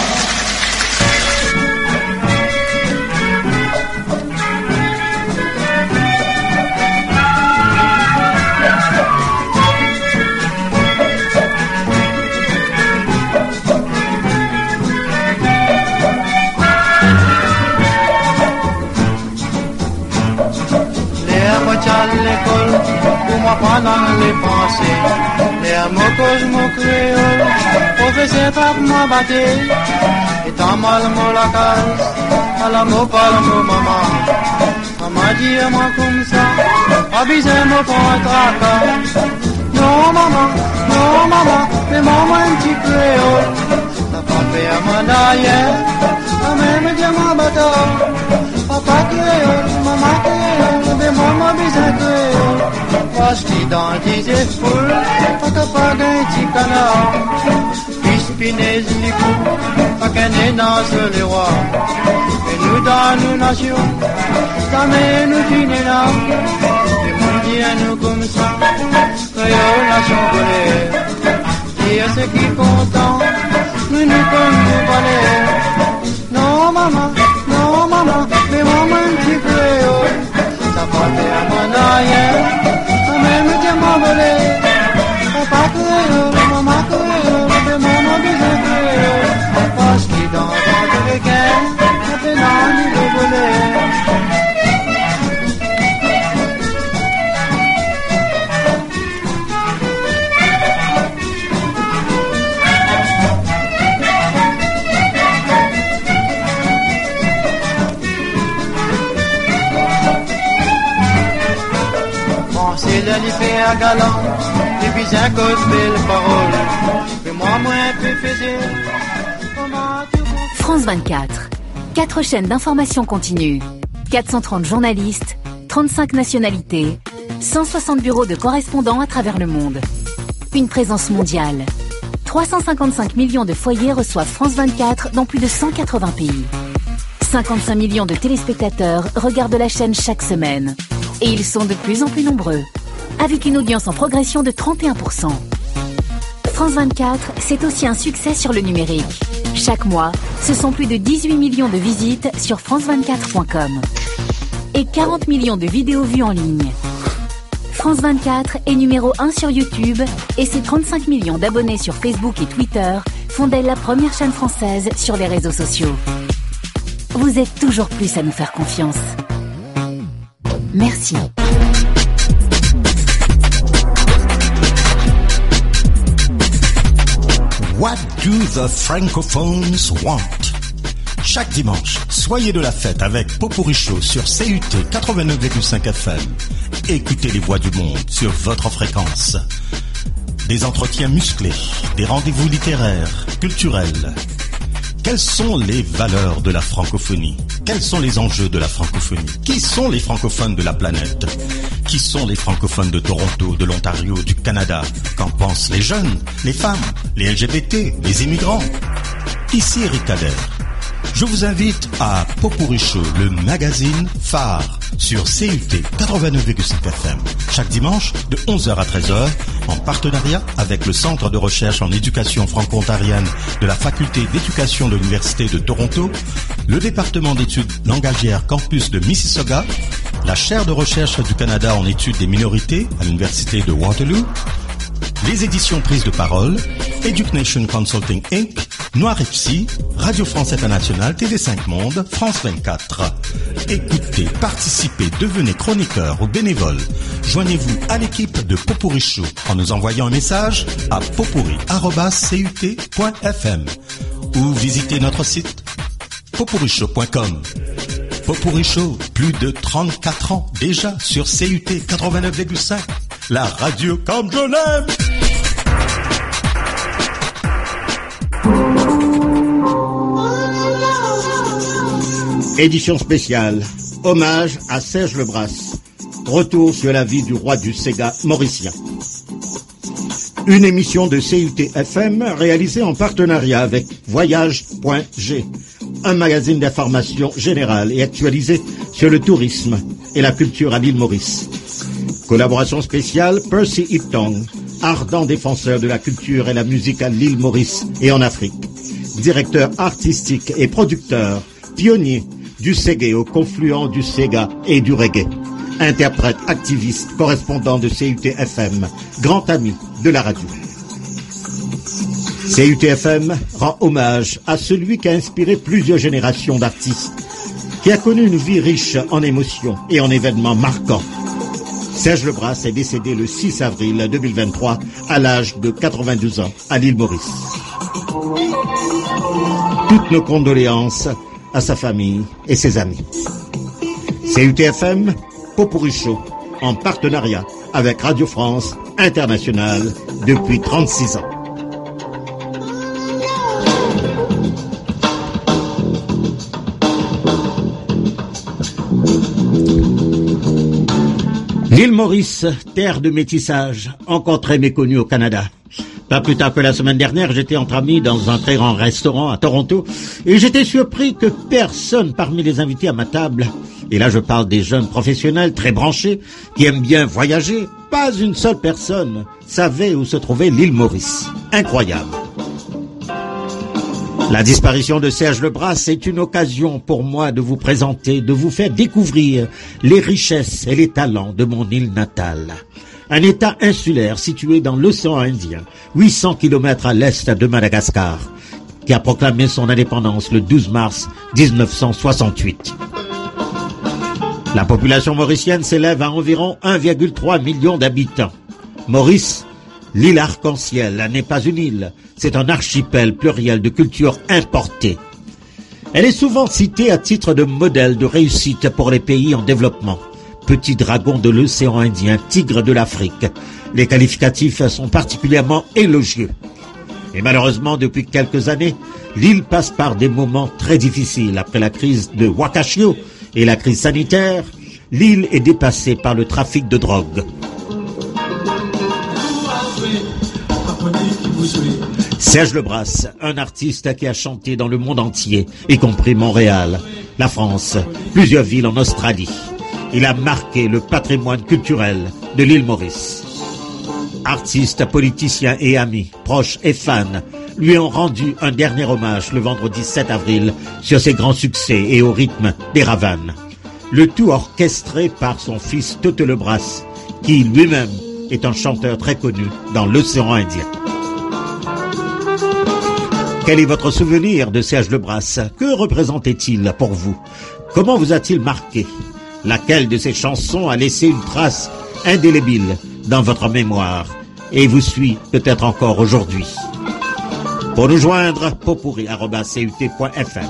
À l'école, pour moi pendant les pensées, les mots que je me créole, professeur par moi batté, et tant mal mon la case, à la mot par le mot maman, maman dit à moi comme ça, avisez moi pour un tracas, non maman, mais maman un petit créole, t'as pas fait à moi d'ailleurs, quand même dire mon bateau, papa créole, maman créole, mais maman bizarre créole, parce qu'il dans des épaules, pas pas d'un petit canard, pispinez les coups, pas qu'un énorme sur les rois, et nous dans nos nations, ça met nous dîner là, et mon Dieu nous comme ça, créole nation volée, et à ceux qui content, nous comme nous valets, non maman, mais maman un petit créole, ça portait à mon arrière, ça même dit m'envoler, papa créole, maman créole, mais maman besoin créole, parce qu'il dans le guerre, maintenant il veut voler. C'est le lycée à galant, et puis un cause belle parole, mais moi un peu faisait.
France 24, 4 chaînes d'information continue, 430 journalistes, 35 nationalités, 160 bureaux de correspondants à travers le monde. Une présence mondiale, 355 millions de foyers reçoivent France 24 dans plus de 180 pays. 55 millions de téléspectateurs regardent la chaîne chaque semaine. Et ils sont de plus en plus nombreux, avec une audience en progression de 31%. France 24, c'est aussi un succès sur le numérique. Chaque mois, ce sont plus de 18 millions de visites sur france24.com et 40 millions de vidéos vues en ligne. France 24 est numéro 1 sur YouTube et ses 35 millions d'abonnés sur Facebook et Twitter font d'elle la première chaîne française sur les réseaux sociaux. Vous êtes toujours plus à nous faire confiance. Merci.
What do the francophones want? Chaque dimanche, soyez de la fête avec Popurrí Show sur CUT 89,5 FM. Écoutez les voix du monde sur votre fréquence. Des entretiens musclés, des rendez-vous littéraires, culturels. Quelles sont les valeurs de la francophonie? Quels sont les enjeux de la francophonie? Qui sont les francophones de la planète? Qui sont les francophones de Toronto, de l'Ontario, du Canada? Qu'en pensent les jeunes, les femmes, les LGBT, les immigrants? Ici Eric Kader. Je vous invite à Popurrí Show, le magazine phare sur CUT 89,5 FM. Chaque dimanche de 11h à 13h, en partenariat avec le Centre de recherche en éducation franco-ontarienne de la Faculté d'éducation de l'Université de Toronto, le département d'études langagières campus de Mississauga, la chaire de recherche du Canada en études des minorités à l'Université de Waterloo, les éditions Prises de Parole, Education Consulting Inc., Noir FC, Radio France Internationale, TV5 Monde, France 24. Écoutez, participez, devenez chroniqueur ou bénévole. Joignez-vous à l'équipe de Popurrí Show en nous envoyant un message à popurrí@cut.fm ou visitez notre site popurryshow.com. Popurrí Show, plus de 34 ans déjà sur CUT 89,5. La radio comme je l'aime. Édition spéciale, hommage à Serge Lebrasse. Retour sur la vie du roi du Sega mauricien. Une émission de CUT FM réalisée en partenariat avec Voyage.g, un magazine d'information générale et actualisé sur le tourisme et la culture à l'île Maurice. Collaboration spéciale Percy Iptong, ardent défenseur de la culture et la musique à l'île Maurice et en Afrique. Directeur artistique et producteur, pionnier du Seggae au confluent du Sega et du reggae. Interprète, activiste, correspondant de CUT FM, grand ami de la radio. CUT FM rend hommage à celui qui a inspiré plusieurs générations d'artistes, qui a connu une vie riche en émotions et en événements marquants. Serge Lebrasse est décédé le 6 avril 2023 à l'âge de 92 ans à l'île Maurice. Toutes nos condoléances à sa famille et ses amis. CUT FM, Popurrí Show, en partenariat avec Radio France Internationale depuis 36 ans. L'île Maurice, terre de métissage, encore très méconnue au Canada. Pas plus tard que la semaine dernière, j'étais entre amis dans un très grand restaurant à Toronto et j'étais surpris que personne parmi les invités à ma table, et là je parle des jeunes professionnels très branchés qui aiment bien voyager, pas une seule personne savait où se trouvait l'île Maurice. Incroyable. La disparition de Serge Lebrasse est une occasion pour moi de vous présenter, de vous faire découvrir les richesses et les talents de mon île natale. Un État insulaire situé dans l'océan Indien, 800 km à l'est de Madagascar, qui a proclamé son indépendance le 12 mars 1968. La population mauricienne s'élève à environ 1,3 million d'habitants. Maurice, l'île arc-en-ciel, n'est pas une île, c'est un archipel pluriel de cultures importées. Elle est souvent citée à titre de modèle de réussite pour les pays en développement. Petit dragon de l'océan Indien, tigre de l'Afrique. Les qualificatifs sont particulièrement élogieux. Et malheureusement, depuis quelques années, l'île passe par des moments très difficiles. Après la crise de Wakashio et la crise sanitaire, l'île est dépassée par le trafic de drogue. Serge Lebras, un artiste qui a chanté dans le monde entier, y compris Montréal, la France, plusieurs villes en Australie. Il a marqué le patrimoine culturel de l'île Maurice. Artistes, politiciens et amis, proches et fans, lui ont rendu un dernier hommage le vendredi 7 avril sur ses grands succès et au rythme des ravanes. Le tout orchestré par son fils Toto Lebras, qui lui-même est un chanteur très connu dans l'océan Indien. Quel est votre souvenir de Serge Lebras? Que représentait-il pour vous? Comment vous a-t-il marqué? Laquelle de ses chansons a laissé une trace indélébile dans votre mémoire et vous suit peut-être encore aujourd'hui? Pour nous joindre, potpourri@cut.fm.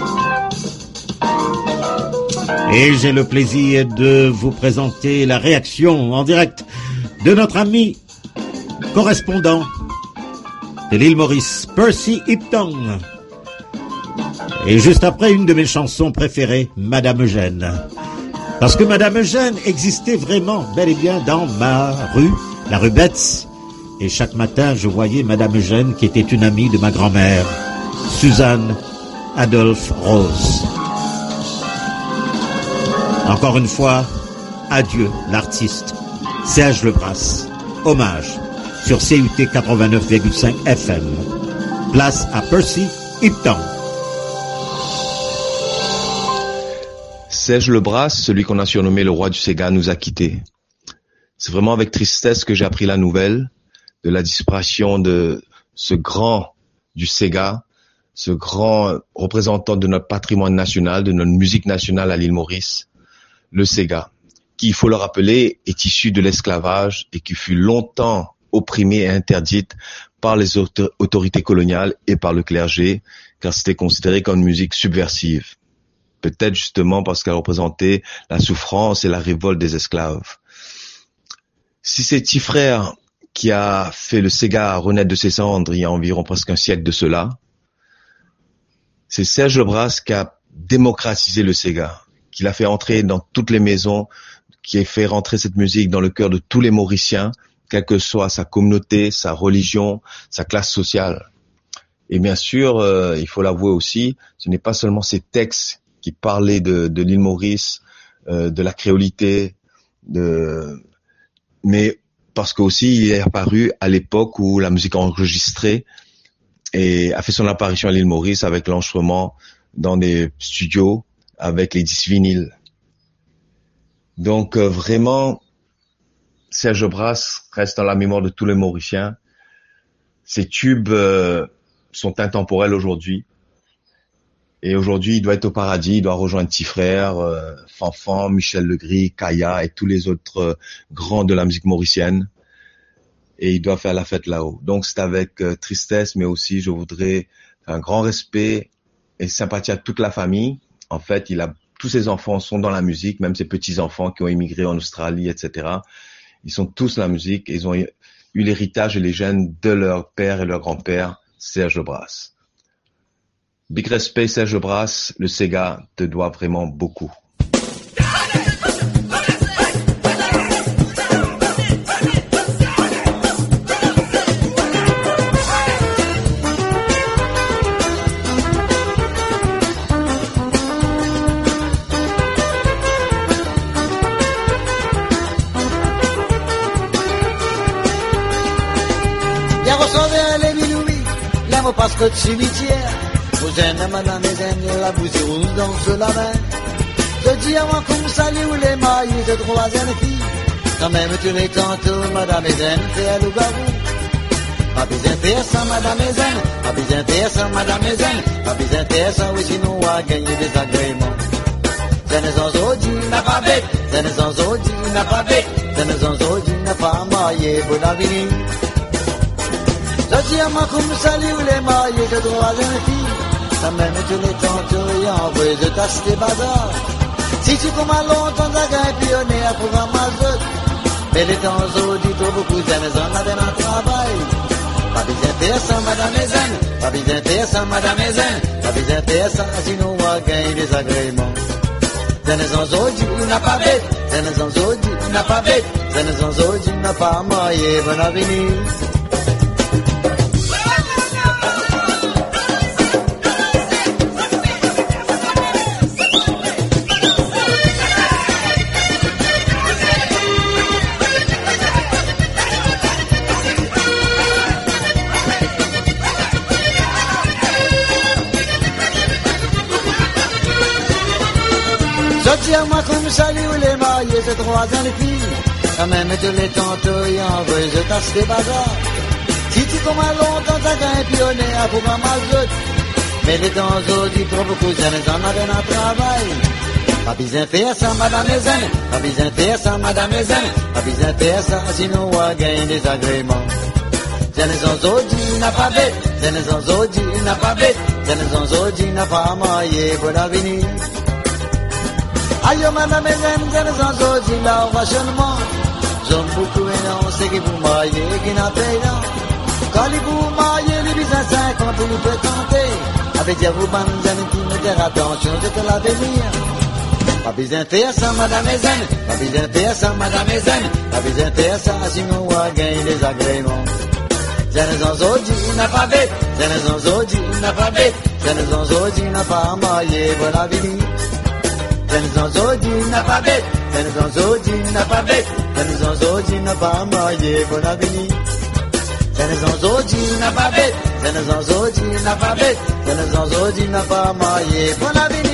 Et j'ai le plaisir de vous présenter la réaction en direct de notre ami correspondant de l'île Maurice, Percy Iptong. Et juste après, une de mes chansons préférées, Madame Eugène. Parce que Madame Eugène existait vraiment, bel et bien, dans ma rue, la rue Betts. Et chaque matin, je voyais Madame Eugène, qui était une amie de ma grand-mère, Suzanne Adolphe Rose. Encore une fois, adieu l'artiste Serge Lebras. Hommage sur CUT 89,5 FM. Place à Percy Iptong.
Serge Lebras, celui qu'on a surnommé le roi du Sega, nous a quittés. C'est vraiment avec tristesse que j'ai appris la nouvelle de la disparition de ce grand du Sega, ce grand représentant de notre patrimoine national, de notre musique nationale à l'île Maurice, le Sega, qui, il faut le rappeler, est issu de l'esclavage et qui fut longtemps opprimée et interdite par les autorités coloniales et par le clergé, car c'était considéré comme une musique subversive. Peut-être justement parce qu'elle représentait la souffrance et la révolte des esclaves. Si c'est petit frère qui a fait le Sega renaître de ses cendres il y a environ presque un siècle de cela, c'est Serge Lebras qui a démocratisé le Sega, qui l'a fait entrer dans toutes les maisons, qui a fait rentrer cette musique dans le cœur de tous les Mauriciens, quelle que soit sa communauté, sa religion, sa classe sociale. Et bien sûr, il faut l'avouer aussi, ce n'est pas seulement ces textes qui parlaient de l'île Maurice, de la créolité, mais parce qu'aussi il est apparu à l'époque où la musique enregistrée et a fait son apparition à l'île Maurice avec l'enregistrement dans des studios avec les disques vinyles. Donc vraiment, Serge Lebras reste dans la mémoire de tous les Mauriciens. Ces tubes sont intemporels aujourd'hui. Et aujourd'hui, il doit être au paradis, il doit rejoindre Petit Frère, Fanfan, Michel Legris, Kaya et tous les autres grands de la musique mauricienne. Et il doit faire la fête là-haut. Donc c'est avec tristesse, mais aussi je voudrais un grand respect et sympathie à toute la famille. En fait, tous ses enfants sont dans la musique, même ses petits-enfants qui ont immigré en Australie, etc. Ils sont tous dans la musique et ils ont eu l'héritage et les gènes de leur père et leur grand-père, Serge Lebras. Big respect, Serge Lebras, le Sega te doit vraiment beaucoup.
Parce que cimetière, vous aimez madame et aimez la bougie rouge dans la main. Je dis à moi comme salut ou les mailles de troisième fille. Quand même tu les tantôt, madame et aimez, fais à loup-garou. Pas besoin de faire ça, madame et aimez, pas besoin de faire ça, madame et aimez, pas besoin de faire ça, oui, sinon on va gagner des agréments. Zenezonzodi n'a pas bête, Zenezonzodi n'a pas bête, Zenezonzodi n'a pas maillé pour l'avenir. Je dis à moi comme salut les mailles de troisième fille. Ça même tu les tentes et envoie de ta cité bazar. Si tu comme à longtemps t'as un pionnier pour ramasser. Mais les temps aujourd'hui trop beaucoup d'années en a dans le travail. Pas besoin de faire ça madame et zen, pas besoin de faire ça madame et zen, pas besoin de faire ça sinon on va gagner des agréments. Zenezonzodi n'a pas bête, Zenezonzodi n'a pas bête, Zenezonzodi n'a pas maillé bon avenir. Je dis à moi comme salut les mariés, c'est 3 ans les filles. Quand même tous les tantôt y envoient, je tasse des bazars. Si tu comme à longtemps, t'as qu'un pionnier à pour un mazout. Mais les temps aujourd'hui, trop beaucoup jeunes en avaient un travail. Pas besoin de faire ça, madame et zen. Pas besoin de faire ça, madame et zen. Pas besoin de faire ça, sinon on va gagner des agréments. Zenezonzodi n'a pas bête, Zenezonzodi n'a pas bête, Zenezonzodi n'a pas marié pour l'avenir. Aïe, madame et zen, Zenezonzodi là au rationnement. J'aime beaucoup et non, c'est qui vous mariez, qui n'a payé non. Quand les vous mariez, les bisous à 5 ans pour nous fréquenter. Avec dire vous bandes, qui mettez attention, c'est l'avenir. Pas besoin de faire ça, madame et zen, pas besoin de faire ça, madame et zen, pas besoin de faire ça, sinon on va gagner des agréments. Zenezonzodi n'a pas bête, Zenezonzodi n'a pas bête, Zenezonzodi n'a pas marié pour l'avenir. Zenezonzodi n'a pas bête, Zenezonzodi n'a pas bête, Zenezonzodi n'a pas marié pour l'avenir. Zenezonzodi n'a pas bête, Zenezonzodi n'a pas bête, Zenezonzodi n'a pas marié pour l'avenir.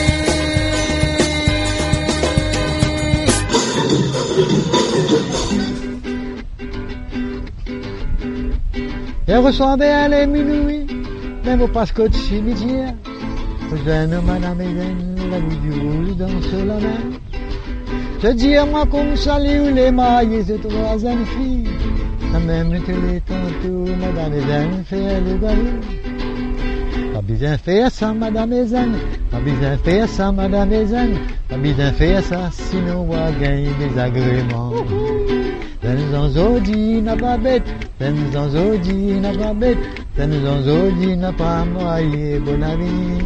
Elle ressemblait à les minuit, même au pasco de cimetière. Jeune madame et la boue du rouge danse la main. Je dis à moi comme salut les mariés, c'est 3 jeunes filles. La même que les tantôt, madame et zen fait le ballon. Pas besoin de faire ça, madame et zen. Pas besoin de faire ça, madame et zen. Pas besoin de faire ça, sinon on va gagner des agréments. Zenezonzodi n'a pas bête, Zenezonzodi n'a pas bête, Zenezonzodi n'a pas marié, bon avenir.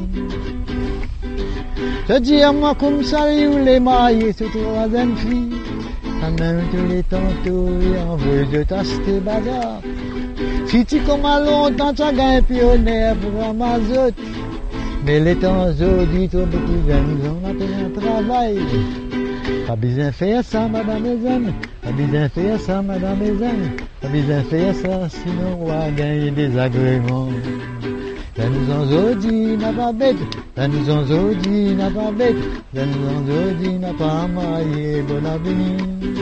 Je dis à moi comme salut les mariés, c'est 3 jeunes filles. Quand même tous les tantôt, et en veut de tasse tes bazars. Si tu comme à longtemps, tu as gagné pionnier pour un mazout. Mais les temps aujourd'hui, trop beaucoup de jeunes ont appelé un travail. Pas besoin de faire ça, madame et zen. Pas besoin de faire ça, madame et zen. Pas besoin de faire ça, sinon on va gagner des agréments. Zenezonzodi n'a pas bête, Zenezonzodi n'a pas bête, Zenezonzodi n'a pas marié, bon avenir.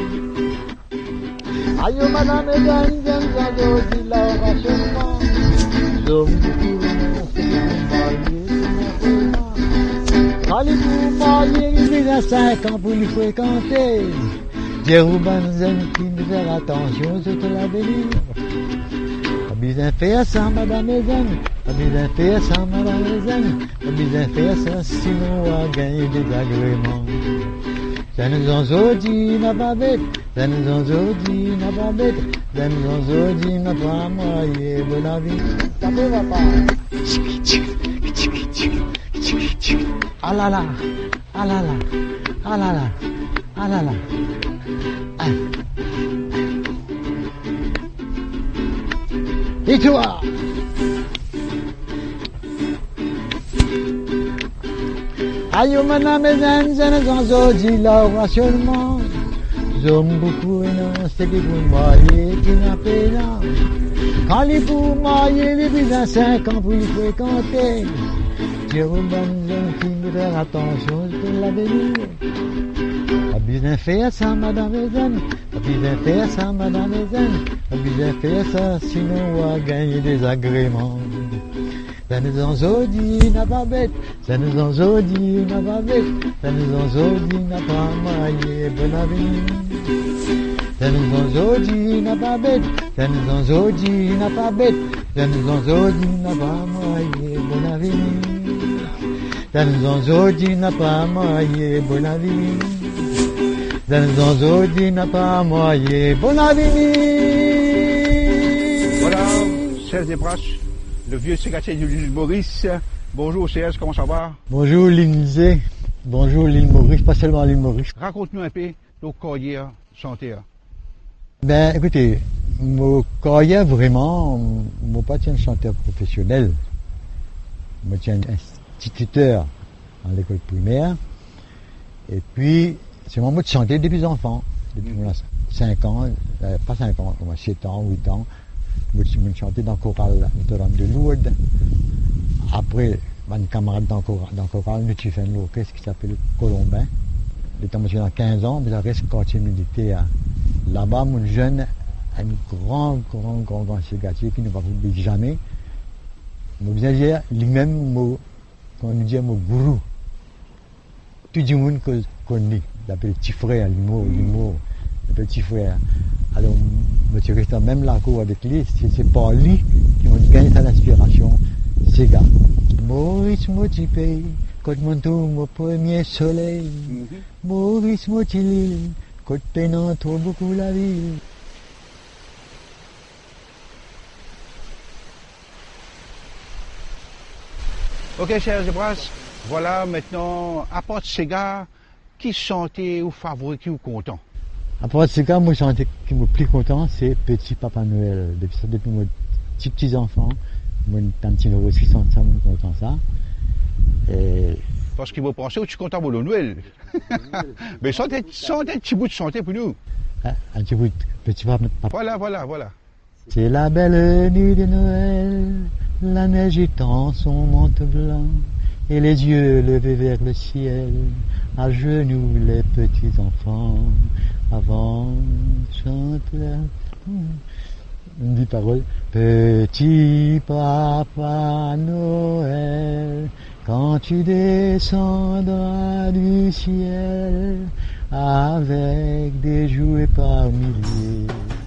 Aïe, madame et zen, Zenezonzodi là au rationnement. J'aime beaucoup allez-vous marier, il a 5 ans pour lui fréquenter. Jérouban zen qui nous faire attention, c'est l'avenir. Pas besoin de faire ça, madame et zen. Pas besoin de faire ça, madame et zen. Pas besoin de faire ça, sinon on va gagner des agréments. Zenezonzodi n'a pas bête, Zenezonzodi n'a pas bête, Zenezonzodi n'a pas marié, bon avis. Ça ne va pas. Ah là là, ah là là, ah là là, ah là là. Ah. Et toi? Aïe, madame et zen, Zenezonzodi là au rationnement. J'aime beaucoup et non, c'est que vous mariez, qui n'a pas. Quand les vous mariez, les plus d'un 5 ans pour les fréquenter. Jérouban zen qui nous faire attention, c'est l'avenir. Pas besoin de faire ça, madame et zen. Pas besoin de faire ça, madame et zen. Pas besoin de faire ça, sinon on va gagner des agréments. Zenezonzodi n'a pas bête, Zenezonzodi n'a pas bête, Zenezonzodi n'a pas marié, bon avenir. Zenezonzodi n'a pas bête, Zenezonzodi n'a pas bête, Zenezonzodi n'a pas marié, bon avenir. Zenezonzodi n'a pas marié, bon avenir. Zenezonzodi n'a pas marié, bon avenir.
Voilà, chers et proches. Le vieux cégatier de l'île Maurice. Bonjour CS, comment ça va?
Bonjour l'île bonjour l'île Maurice, pas seulement l'île Maurice.
Raconte-nous un peu nos carrières chanter.
Ben écoutez, mon carrière vraiment, mon pas un chanteur professionnel. Moi tiens instituteur à l'école primaire. Et puis, c'est mon mot de chanter depuis enfant. Depuis 5 ans, pas 5 ans, 7 ans, 8 ans. Je me chantais dans le choral Notre-Dame de Lourdes. Après,
un camarade dans Coral, nous tu fais un orchestre qui s'appelle Colombin. Il était dans 15 ans, mais il reste quartier militaire. Là-bas, mon jeune, un grand gâteau qui ne va oublier jamais. Moi, bien dire, lui-même, quand on dit mon gourou, tout le monde connaît, le petit frère, l'humour, le petit frère. Alors, je reste même la cour avec lui, c'est par lui qui m'a gagné cette inspiration, ces gars. Maurice Motipé, quand mon premier soleil, Maurice Motilil, quand peinant trop beaucoup la ville.
Ok, chers Gebras, voilà maintenant, à part ces gars, qui chantait ou favori, qui ou content?
À part ces gars, moi, chantais qui me plus content, c'est Petit Papa Noël. Depuis mes petits enfants, moi, tant que je suis content ça, moi, content ça. Et...
Parce qu'il m'a pensé, tu es content pour le Noël. Mais chantez un petit bout de chanter pour nous.
Ah, un petit bout de Petit Papa.
Voilà.
C'est la belle nuit de Noël, la neige étend son manteau blanc, et les yeux levés vers le ciel, à genoux les petits enfants, avant chanter. Une dit parole. Petit Papa Noël, quand tu descendras du ciel, avec des jouets par milliers.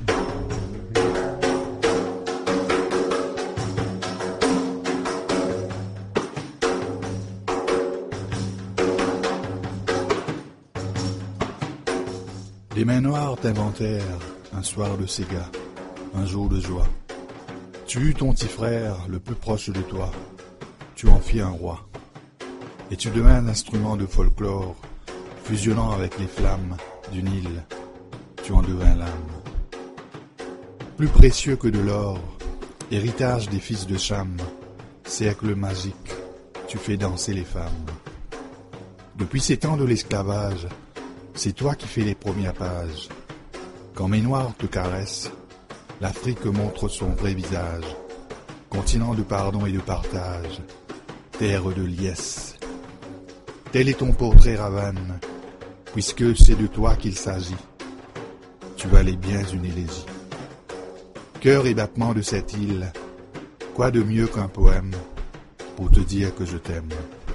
Les mains noires t'inventèrent un soir de Sega, un jour de joie. Tu eus ton petit frère le plus proche de toi, tu en fis un roi. Et tu devins un instrument de folklore, fusionnant avec les flammes d'une île, tu en devins l'âme. Plus précieux que de l'or, héritage des fils de Cham, cercle magique, tu fais danser les femmes. Depuis ces temps de l'esclavage, c'est toi qui fais les premières pages. Quand mes noirs te caressent, l'Afrique montre son vrai visage. Continent de pardon et de partage, terre de liesse. Tel est ton portrait Ravane, puisque c'est de toi qu'il s'agit. Tu valais bien une élégie. Cœur et battement de cette île, quoi de mieux qu'un poème pour te dire que je t'aime.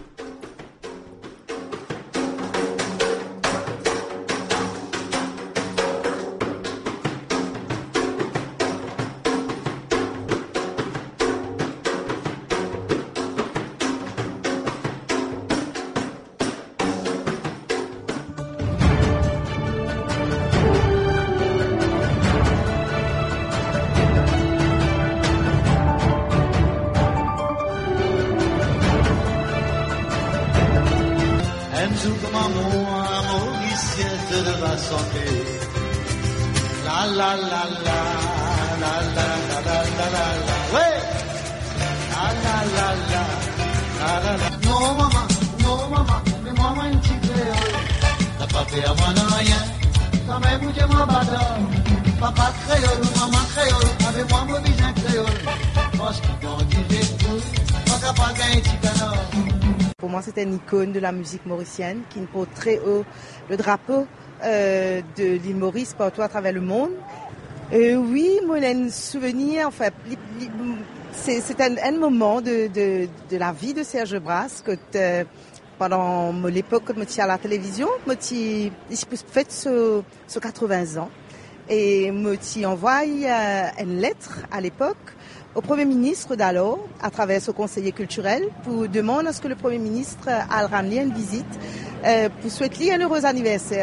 Pour moi, c'était une icône de la musique mauricienne qui porte très haut le drapeau de l'île Maurice partout à travers le monde. Oui, moi, j'ai un souvenir, enfin, c'est un moment de la vie de Serge Brasse que pendant l'époque que je suis à la télévision, je suis fait sur 80 ans et je suis envoyé une lettre à l'époque au Premier ministre d'alors, à travers ce conseiller culturel, pour demander à ce que le Premier ministre a ramené une visite pour souhaiter un heureux anniversaire.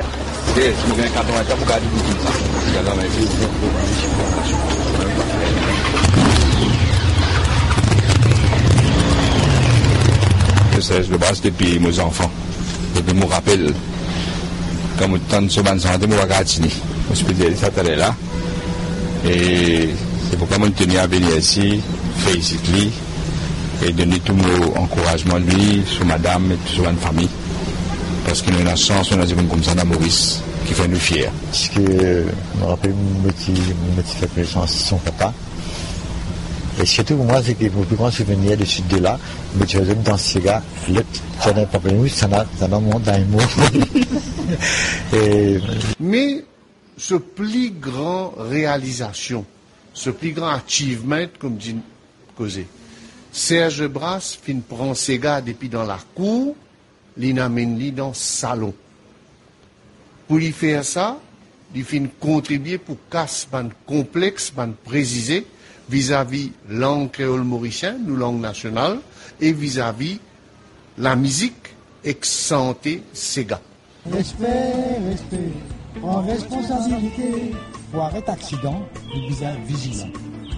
Serge Brasse depuis mes enfants. Je me rappelle, quand je suis sur la santé, je suis à l'hospitalisation là. Et c'est pourquoi je tenais à venir ici, féliciter lui et donner tout mon encouragement à lui, sur madame et sur la famille. Parce qu'il y a une chance, on a dit comme ça dans Maurice, qui fait nous fiers.
Parce que je me rappelle, mon petit fait connaissance son papa. Et surtout pour moi, c'est que mon plus grand souvenir de ce de-là, mais tu vois, dans ce gars, l'autre, ça n'a pas pris, ça n'a monté dans un mot.
Mais ce plus grand réalisation, ce plus grand achievement, comme dit Causé, Serge Brasse fin prend ses gars depuis dans la cour, il amène lui dans le salon. Pour lui faire ça, il fin contribuer pour casser ban complexe, ban précisé, vis-à-vis langue créole mauricienne, nous langue nationale, et vis-à-vis la musique ex-santé Sega.
Respect, en responsabilité, pour arrêter accident, le visage vigilant.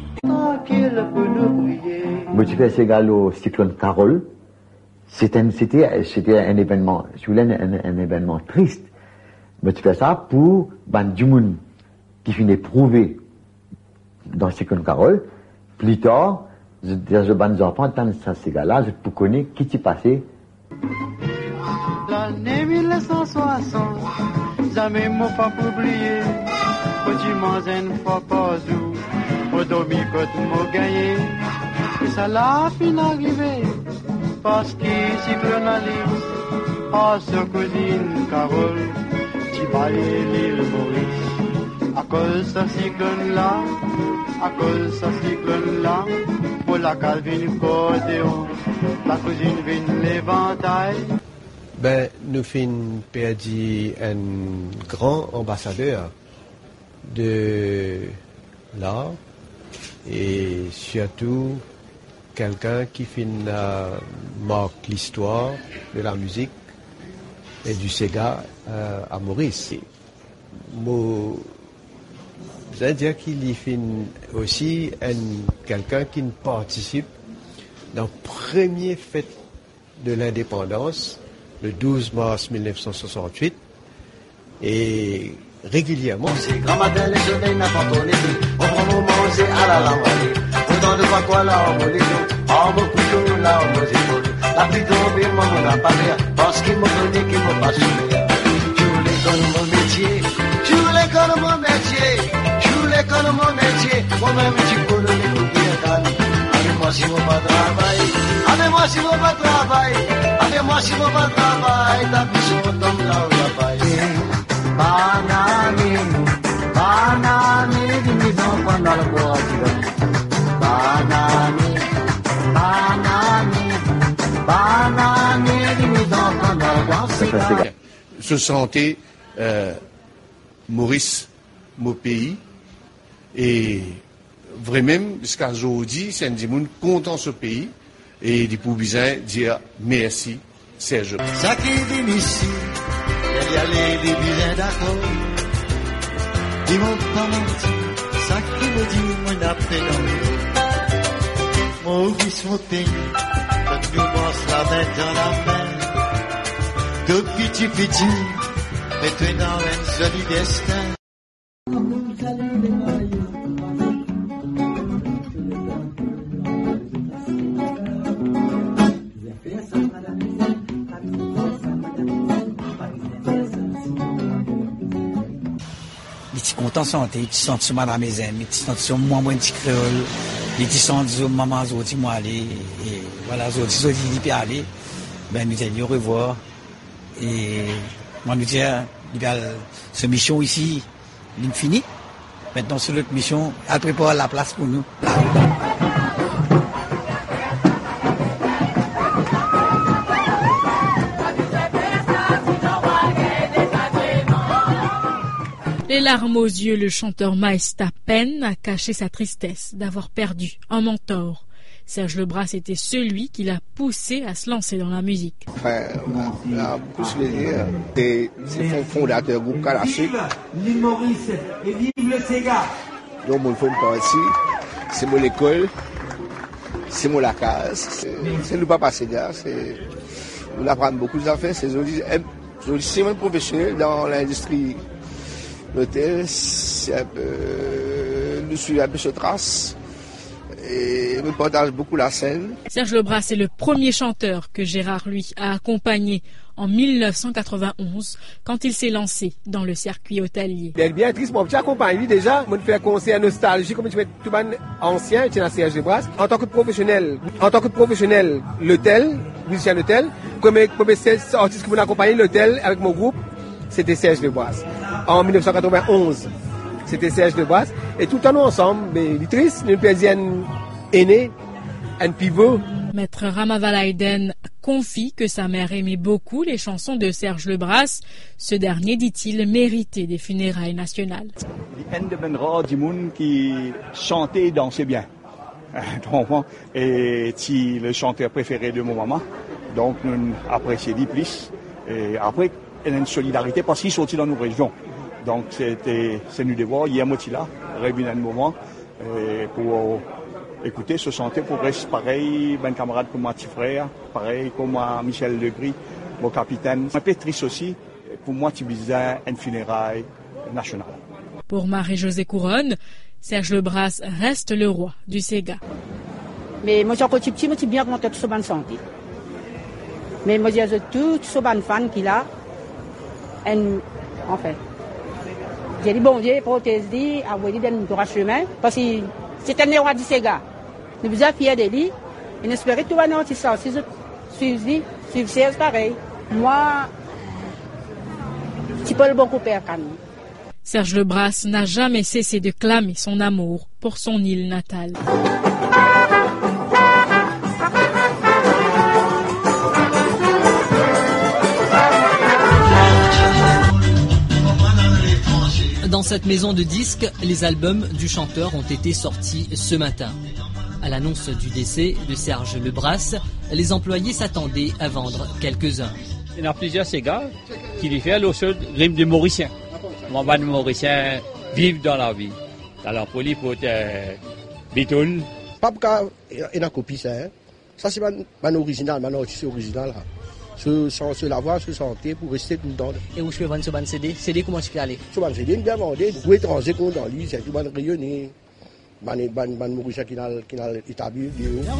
Moi, tu fais Sega au cyclone Carole. C'était un événement, si vous voulez, un événement triste. Mais tu fais ça pour du monde qui finit prouvé dans le cyclone Carole. Plus tard, je ban enfants dans ces gars-là, je peux connaître qui t'y passé.
L'année 1960, jamais m'a pas oublié. Petit manzen fois pas où, au domi quand m'a gagné. Et ça l'a fin arrivé, parce qu'il cyclone allait, à sa cousine Carole, qui baillait l'île Maurice. À cause de ce cyclone-là, à cause de ce cyclone-là, pour la calvine cordéon, la cousine vient l'éventail.
Ben, nous avons perdu un grand ambassadeur de l'art et surtout quelqu'un qui marque l'histoire de la musique et du Sega à Maurice. Je veux dire qu'il y a aussi quelqu'un qui participe dans le premier fête de l'indépendance, le 12 mars 1968, et régulièrement.
C'est grand matin, les soleils n'importe où, on prend mon manger à la lamballe. Autant de fois quoi là, on les gens, on me couche là, on me épaule. La pluie tombe, on n'a pas l'air, parce qu'il m'a donné, qu'il m'a pas souffert. Je voulais connaître mon métier, je voulais connaître mon métier, je voulais connaître mon métier. Moi-même, je connais les coupés, avec-moi si on pas travail, avec-moi si on pas travail, avec-moi si on pas travail, t'as vu son tombe là où la paille. Banani, banani, dimmi non quando la cuoca. Banani, banani, banani, dimmi non quando la cuoca.
Se sentait Maurice, mon pays, et vraiment, jusqu'à aujourd'hui, c'est un monde content ce pays, et du coup, besoin dire merci, Serge.
Ça qui dit ici, il y a les débuts d'accord. Dis-moi pas menti, ça qui me dit, mon appel mon fils, mon pays, quand nous pense la main dans la main. De petit, maintenant un joli destin.
Les petits contents santé, les petits sentent sur madame mes amis, les petits sentent sur moi, mon petit créole, les petits sentent sur maman, zoti, moi aller, et voilà, zoti, il peut aller, ben, nous allons au revoir, et moi, nous dire, ce mission ici, il est fini, maintenant, sur l'autre mission, elle prépare la place pour nous.
Les larmes aux yeux, le chanteur Maesta peine à cacher sa tristesse d'avoir perdu un mentor. Serge Lebrasse était celui qui l'a poussé à se lancer dans la musique.
C'est le fondateur du groupe Kalaché.
L'Île-Maurice et vive le Sega.
Donc, mon fond parti, c'est mon école, c'est mon la case, c'est le papa Sega. On apprend beaucoup d'affaires. C'est un professionnel dans l'industrie. L'hôtel, c'est un peu, nous suivons un peu ce trace. et je partage beaucoup la scène.
Serge Lebras est le premier chanteur que Gérard, lui, a accompagné en 1991 quand il s'est lancé dans le circuit hôtelier.
Bien triste, moi, j'accompagne lui déjà. Moi, je fais un concert nostalgique, comme je fais tout le monde ancien, je suis dans Serge Lebras. En tant que professionnel, l'hôtel, musicien d'hôtel, comme artiste qui m'a accompagné l'hôtel avec mon groupe, c'était Serge Lebras. En 1991, c'était Serge Lebras. Et tout le temps, nous ensemble, mais triste, une plaisienne aînée, un pivot.
Maître Ramavalaiden confie que sa mère aimait beaucoup les chansons de Serge Lebras. Ce dernier, dit-il, méritait des funérailles nationales.
Il y a des rares du monde qui chantaient et dansaient bien. Et c'est le chanteur préféré de mon maman. Donc, nous apprécions plus. Et après, il y a une solidarité parce qu'il sortit dans nos régions. Donc, c'est nous de voir. Hier, moi, là, revenu un moment pour écoutez, se chanter pour rester pareil, ben camarade comme mon petit frère, pareil comme Michel Legris, mon capitaine. Un peu triste aussi, pour moi, tu visais une funéraille nationale.
Pour Marie-Josée Couronne, Serge Lebras reste le roi du Sega.
Mais moi, quand je suis petit, je suis bien content de ce bonne santé. Mais moi, j'ai tout ce bon fan qu'il a, en fait. J'ai dit, bon Dieu, protège dit, à vous dire d'un droit chemin, parce que c'est un roi du Sega. Nous sommes fiers de lui. Et espérons que tout va nous sortir. Si je suis Serge, pareil. Moi, c'est pas le bon coupé quand même.
Serge Lebras n'a jamais cessé de clamer son amour pour son île natale.
Dans cette maison de disques, les albums du chanteur ont été sortis ce matin. À l'annonce du décès de Serge Lebras, les employés s'attendaient à vendre quelques-uns.
Il y a plusieurs Sega qui lui font le seul rime de Mauricien. Mon ban Mauricien vivent dans la vie. Alors pour lui, pour Bitoun.
Pas il y a une copie ça. Ça c'est ban original, maintenant c'est original. Se lavoir, se santé pour rester tout le temps.
Et où je peux vendre ce ban CD? CD comment tu peux aller?
Ce ban CD, bien vendu. Pour étranger qu'on dans lui, c'est tout ban rayonné. Ban Mauricien qui n'a établi.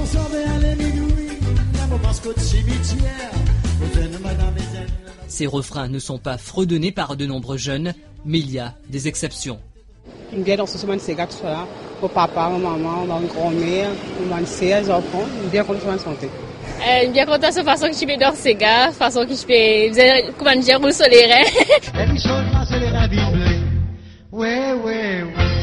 Ces refrains ne sont pas fredonnés par de nombreux jeunes, mais il y a des exceptions.
Une bien dans ce moment, c'est gars tout ça, pour papa, maman, ma grand-mère, ma sœur, les enfants, une bien content de santé.
Bien content de la façon que je peux dans ces gars, façon que je peux, comment dire, rouler sur les reins.
Ouais.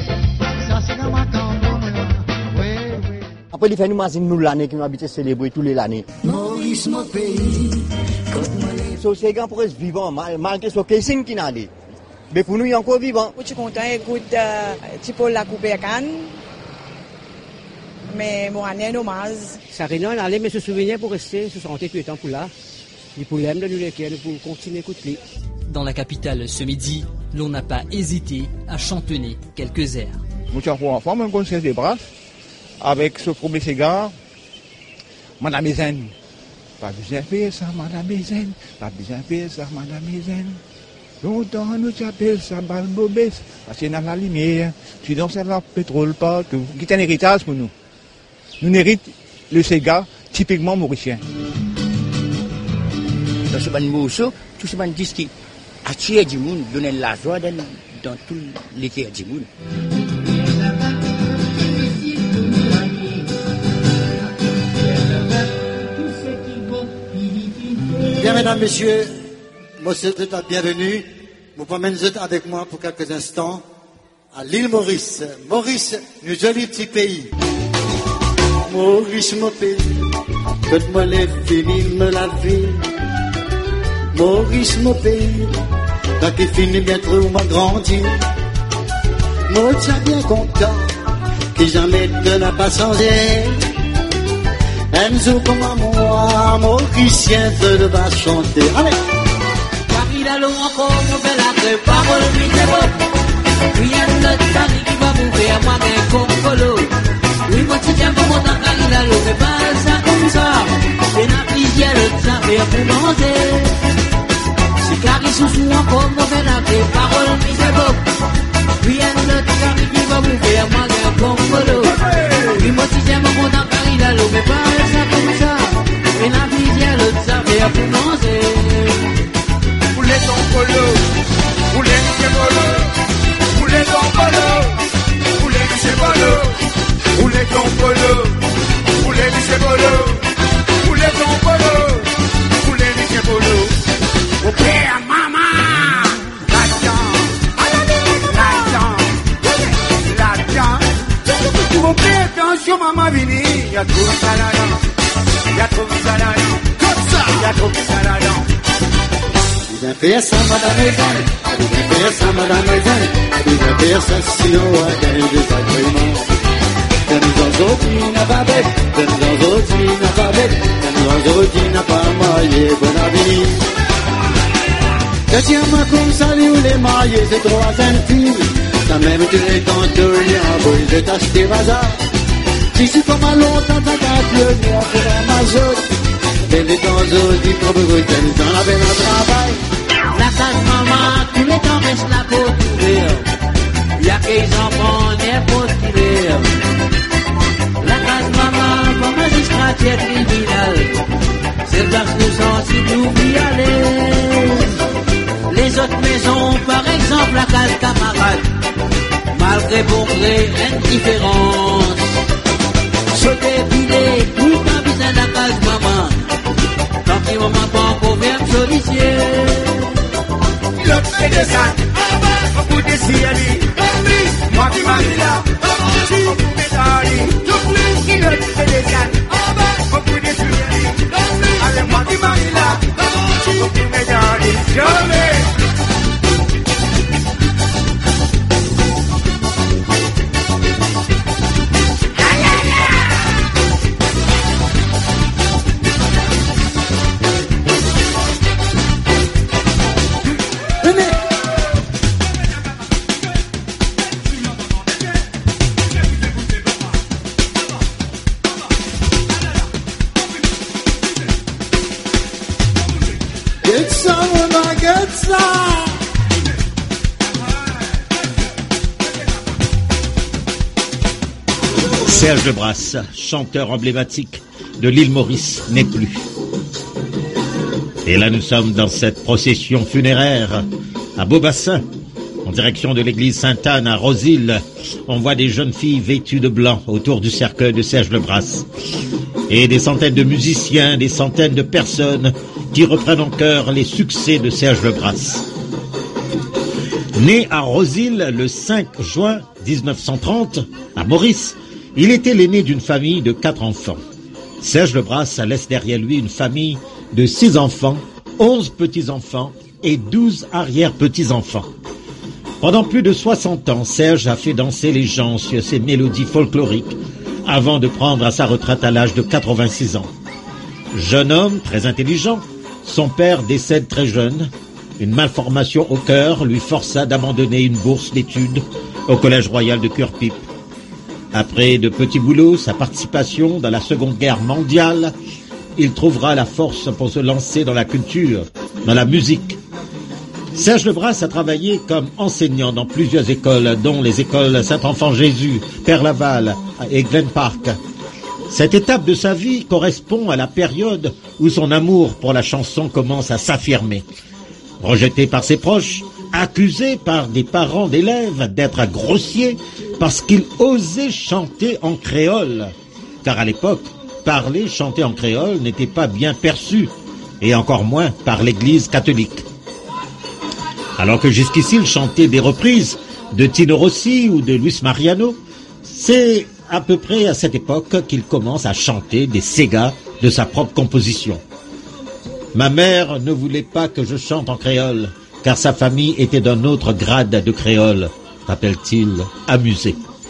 Après, il fait nous l'année qui nous habite célébrer tous les années.
Maurice, mon pays.
Ces gars pourraient être vivants, malgré ce casing qui n'a dit. Mais pour nous, il est encore vivant.
Je suis content, écoute, tu peux la couper à Cannes. Mais mon année, un hommage.
Ça rien à aller, mais se souvenir pour rester, se sentir tout le temps pour là. Et pour l'aime de nous lesquels, pour continuer à écouter.
Dans la capitale ce midi, l'on n'a pas hésité à chantonner quelques airs.
Nous sommes pour enfants, un concert des bras, avec ce premier Sega, Madame Ezen. Pas besoin de faire ça, Madame Ezen. Pas besoin de faire ça, Madame Ezen. Longtemps nous appelons ça Balbobès, parce que dans la lumière, tu danses le pétrole partout. C'est un héritage pour nous. Nous héritons le Sega typiquement mauricien.
Dans ce ban morceau, tout ce ban disque qui attire du monde, donne la joie dans tout l'équerre du monde.
Bien, mesdames, messieurs, monsieur, vous êtes la bienvenue. Vous promènez avec moi pour quelques instants à l'île Maurice. Maurice, un joli petit pays. Maurice, mon pays, faites-moi les finis, me la vie. Maurice, mon pays, quand il finit bien trop, on m'a grandi. Moi, je suis bien content, qui jamais ne l'a pas changé. Enzo comme à moi, Mauricien veut le va chanter. Allez!
Car il a l'eau encore, on fait la crêpe, parole, lui, c'est bon. Rien de tari qui va mourir, moi, mais comme colo. Oui, moi, tu tiens pour mon temps, car il a l'eau, mais pas ça comme ça. C'est la plusieurs de ça, faire pour manger. Si car il sous encore, on fait la crêpe, parole, lui, c'est bon. Rien de tari qui va mourir, moi, mais comme colo. Oui, moi, tu tiens
faire ça, madame Eugène. Elle vient faire ça, madame Eugène. Elle vient faire ça, sinon, elle gagne des agréments. N'a pas bête, n'a pas bête, n'a pas maillé, bon avis. Je tiens ma comme salut les maillés, c'est trois jeunes filles. T'as même tu les comptes rien, vous les t'acheter bazar. Si c'est comme à longtemps, t'as qu'à pleurer pour un mazot. Et les temps aussi, pour vous, t'es dans la belle en travail.
La case maman, tous les temps reste là pour trouver. Y'a qu'ils enfants, n'importe qui. La case maman, comme magistrat tribunal, c'est parce que sans si nous y aller. Les autres maisons, par exemple la case camarade, malgré bon gré, indifférence. Sauter pilé, tout en visant la case maman, tant qu'il moment pas encore bien solliciter. Le fait de ça, au bout des ciels, moi qui m'arrive là, au bout des ciels. Qui le fait des cannes, au bout des yeux, allez moi qui m'arrive là, au bout des yeux, jamais.
Serge Lebrasse, chanteur emblématique de l'île Maurice, n'est plus. Et là, nous sommes dans cette procession funéraire à Beaubassin, en direction de l'église Sainte-Anne à Rosil. On voit des jeunes filles vêtues de blanc autour du cercueil de Serge Lebrasse. Et des centaines de musiciens, des centaines de personnes qui reprennent en chœur les succès de Serge Lebrasse. Né à Rosil le 5 juin 1930, à Maurice, il était l'aîné d'une famille de 4 enfants. Serge Lebrasse laisse derrière lui une famille de 6 enfants, 11 petits-enfants et 12 arrière-petits-enfants. Pendant plus de 60 ans, Serge a fait danser les gens sur ses mélodies folkloriques avant de prendre à sa retraite à l'âge de 86 ans. Jeune homme, très intelligent, son père décède très jeune. Une malformation au cœur lui força d'abandonner une bourse d'études au Collège Royal de Curepipe. Après de petits boulots, sa participation dans la Seconde Guerre mondiale, il trouvera la force pour se lancer dans la culture, dans la musique. Serge Lebrasse a travaillé comme enseignant dans plusieurs écoles, dont les écoles Saint-Enfant-Jésus, Père-Laval et Glen Park. Cette étape de sa vie correspond à la période où son amour pour la chanson commence à s'affirmer. Rejeté par ses proches, accusé par des parents d'élèves d'être grossier parce qu'il osait chanter en créole. Car à l'époque, parler, chanter en créole n'était pas bien perçu, et encore moins par l'Église catholique. Alors que jusqu'ici, il chantait des reprises de Tino Rossi ou de Luis Mariano, c'est à peu près à cette époque qu'il commence à chanter des ségas de sa propre composition. Ma mère ne voulait pas que je chante en créole, car sa famille était d'un autre grade de créole, rappelle-t-il, amusé.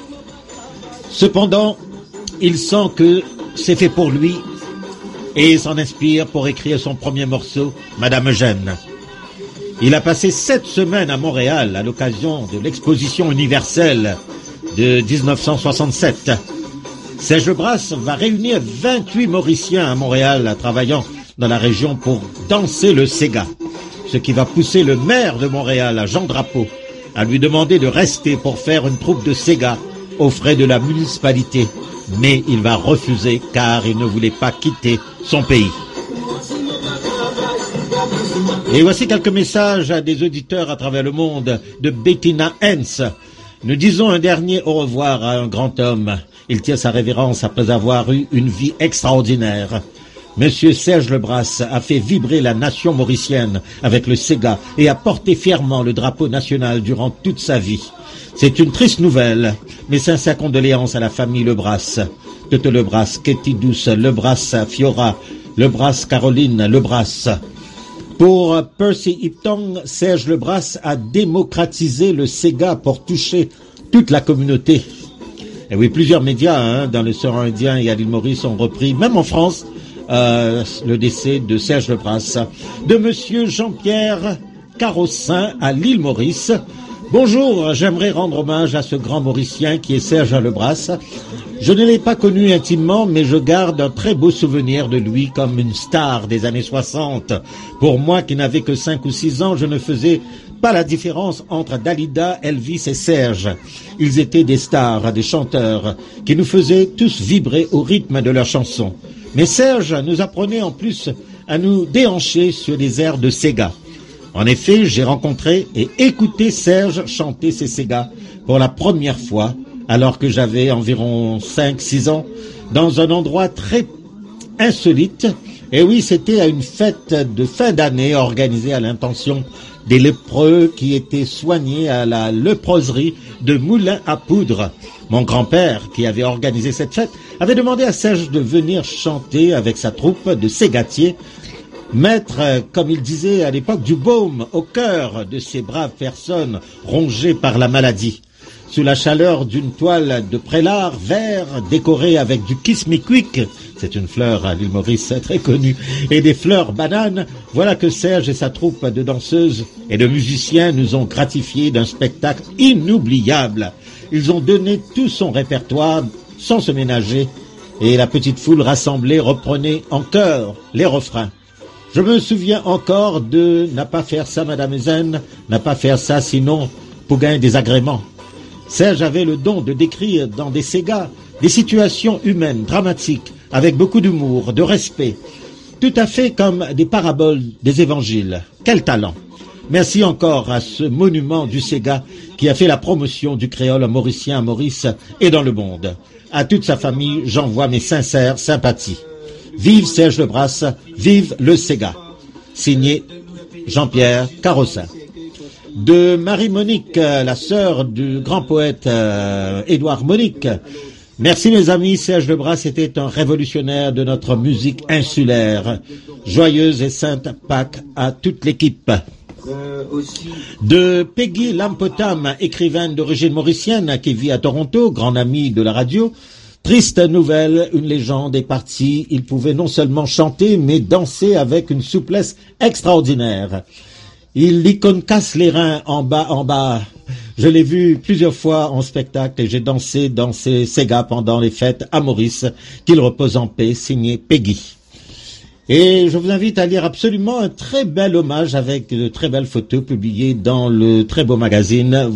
Cependant, il sent que c'est fait pour lui et s'en inspire pour écrire son premier morceau, Madame Eugène. Il a passé 7 semaines à Montréal à l'occasion de l'exposition universelle de 1967. Serge Lebrasse va réunir 28 Mauriciens à Montréal travaillant dans la région pour danser le Sega, ce qui va pousser le maire de Montréal, Jean Drapeau, à lui demander de rester pour faire une troupe de Sega aux frais de la municipalité. Mais il va refuser car il ne voulait pas quitter son pays. Et voici quelques messages à des auditeurs à travers le monde de Bettina Hens. Nous disons un dernier au revoir à un grand homme. Il tient sa révérence après avoir eu une vie extraordinaire. Monsieur Serge Lebrasse a fait vibrer la nation mauricienne avec le Sega et a porté fièrement le drapeau national durant toute sa vie. C'est une triste nouvelle, mes sincères condoléances à la famille Lebrasse. Tete Lebrasse, Ketty Douce, Lebrasse Fiora, Lebrasse Caroline, Lebrasse. Pour Percy Iptong, Serge Lebras a démocratisé le Sega pour toucher toute la communauté. Et oui, plusieurs médias dans le Sahara indien et à l'île Maurice ont repris, même en France, le décès de Serge Lebras. De monsieur Jean-Pierre Carossin à l'île Maurice. Bonjour, j'aimerais rendre hommage à ce grand Mauricien qui est Serge Lebras. Je ne l'ai pas connu intimement, mais je garde un très beau souvenir de lui comme une star des années 60. Pour moi qui n'avais que 5 ou 6 ans, je ne faisais pas la différence entre Dalida, Elvis et Serge. Ils étaient des stars, des chanteurs, qui nous faisaient tous vibrer au rythme de leurs chansons. Mais Serge nous apprenait en plus à nous déhancher sur les airs de Sega. En effet, j'ai rencontré et écouté Serge chanter ses Sega pour la première fois, alors que j'avais environ 5-6 ans, dans un endroit très insolite. Et oui, c'était à une fête de fin d'année organisée à l'intention des lépreux qui étaient soignés à la léproserie de Moulin à Poudre. Mon grand-père, qui avait organisé cette fête, avait demandé à Serge de venir chanter avec sa troupe de ségatiers, mettre, comme il disait à l'époque, du baume au cœur de ces braves personnes rongées par la maladie. Sous la chaleur d'une toile de prélard vert décorée avec du kiss-me-quick, c'est une fleur à l'île Maurice très connue, et des fleurs bananes, voilà que Serge et sa troupe de danseuses et de musiciens nous ont gratifiés d'un spectacle inoubliable. Ils ont donné tout son répertoire sans se ménager, et la petite foule rassemblée reprenait en chœur les refrains. Je me souviens encore de « N'a pas faire ça, Madame Zen, n'a pas faire ça, sinon pour gagner des agréments ». Serge avait le don de décrire dans des Segas des situations humaines, dramatiques, avec beaucoup d'humour, de respect, tout à fait comme des paraboles des évangiles. Quel talent! Merci encore à ce monument du Sega qui a fait la promotion du créole mauricien à Maurice et dans le monde. À toute sa famille, j'envoie mes sincères sympathies. Vive Serge Lebras, vive le Sega. Signé Jean-Pierre Carossin. De Marie-Monique, la sœur du grand poète Édouard Monique. Merci mes amis, Serge Lebras était un révolutionnaire de notre musique insulaire. Joyeuse et sainte Pâques à toute l'équipe. De Peggy Lampotam, écrivaine d'origine mauricienne qui vit à Toronto, grande amie de la radio. Triste nouvelle, une légende est partie. Il pouvait non seulement chanter, mais danser avec une souplesse extraordinaire. Il casse les reins en bas. Je l'ai vu plusieurs fois en spectacle et j'ai dansé dans ses Sega pendant les fêtes à Maurice. Qu'il repose en paix, signé Peggy. Et je vous invite à lire absolument un très bel hommage avec de très belles photos publiées dans le très beau magazine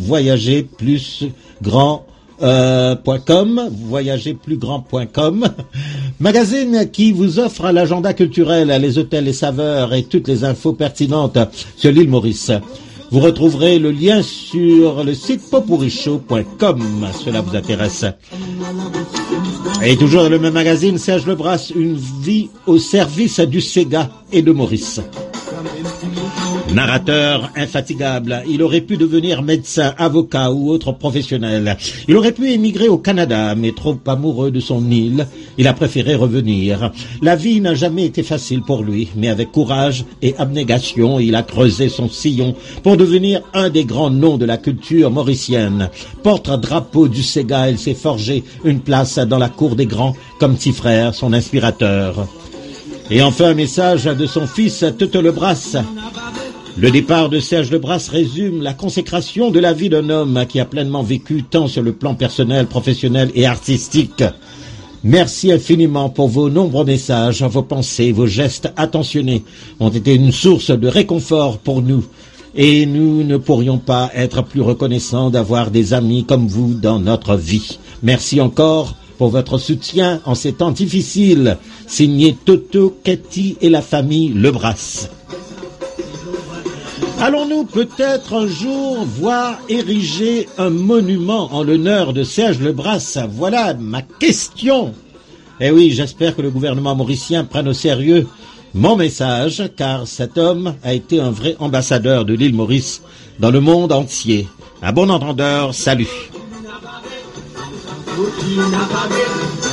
voyagerplusgrand.com, magazine qui vous offre l'agenda culturel, les hôtels, les saveurs et toutes les infos pertinentes sur l'île Maurice. Vous retrouverez le lien sur le site popurichaud.com, cela vous intéresse. Et toujours dans le même magazine, Serge Lebras, une vie au service du Sega et de Maurice. Narrateur infatigable, il aurait pu devenir médecin, avocat ou autre professionnel. Il aurait pu émigrer au Canada, mais trop amoureux de son île, il a préféré revenir. La vie n'a jamais été facile pour lui, mais avec courage et abnégation, il a creusé son sillon pour devenir un des grands noms de la culture mauricienne. Porte-drapeau du Sega, il s'est forgé une place dans la cour des grands comme petit frère, son inspirateur. Et enfin un message de son fils Toto Lebras. Le départ de Serge Lebras résume la consécration de la vie d'un homme qui a pleinement vécu tant sur le plan personnel, professionnel et artistique. Merci infiniment pour vos nombreux messages, vos pensées, vos gestes attentionnés ont été une source de réconfort pour nous. Et nous ne pourrions pas être plus reconnaissants d'avoir des amis comme vous dans notre vie. Merci encore pour votre soutien en ces temps difficiles. Signé Toto, Cathy et la famille Lebras. Allons-nous peut-être un jour voir ériger un monument en l'honneur de Serge Lebras? Voilà ma question. Eh oui, j'espère que le gouvernement mauricien prenne au sérieux mon message, car cet homme a été un vrai ambassadeur de l'île Maurice dans le monde entier. À bon entendeur, salut.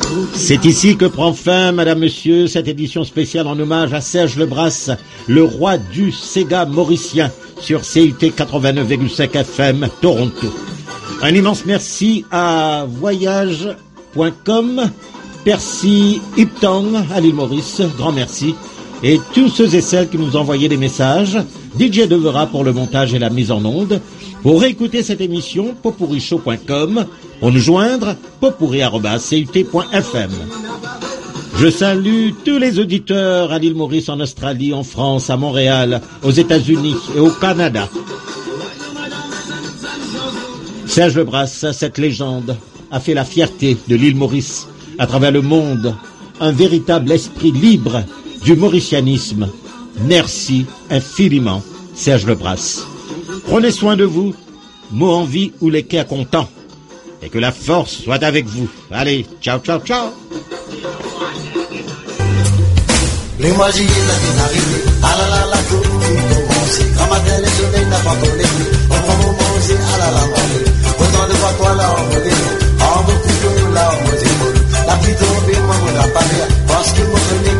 C'est ici que prend fin, Madame, Monsieur, cette édition spéciale en hommage à Serge Lebras, le roi du Sega mauricien, sur CUT 89,5 FM, Toronto. Un immense merci à voyage.com, Percy Iptang à l'île Maurice, grand merci, et tous ceux et celles qui nous envoyaient des messages, DJ Devera pour le montage et la mise en onde. Pour réécouter cette émission, popourishow.com, pour nous joindre, popouris@cut.fm. Je salue tous les auditeurs à l'île Maurice, en Australie, en France, à Montréal, aux États-Unis et au Canada. Serge Lebras, cette légende, a fait la fierté de l'île Maurice à travers le monde, un véritable esprit libre du mauricianisme. Merci infiniment, Serge Lebras. Prenez soin de vous, mots en vie ou les quais à content, et que la force soit avec vous. Allez, ciao, ciao, ciao.
Les mois arrivés, ah la la la, tout commence. Quand matin le soleil n'a pas encore levé, on prend mon manger, ah la la la. Autant de fois toi là, on me dit, en beaucoup de là, on me dit, la pluie tombe, moi, on n'a pas l'air, parce que mon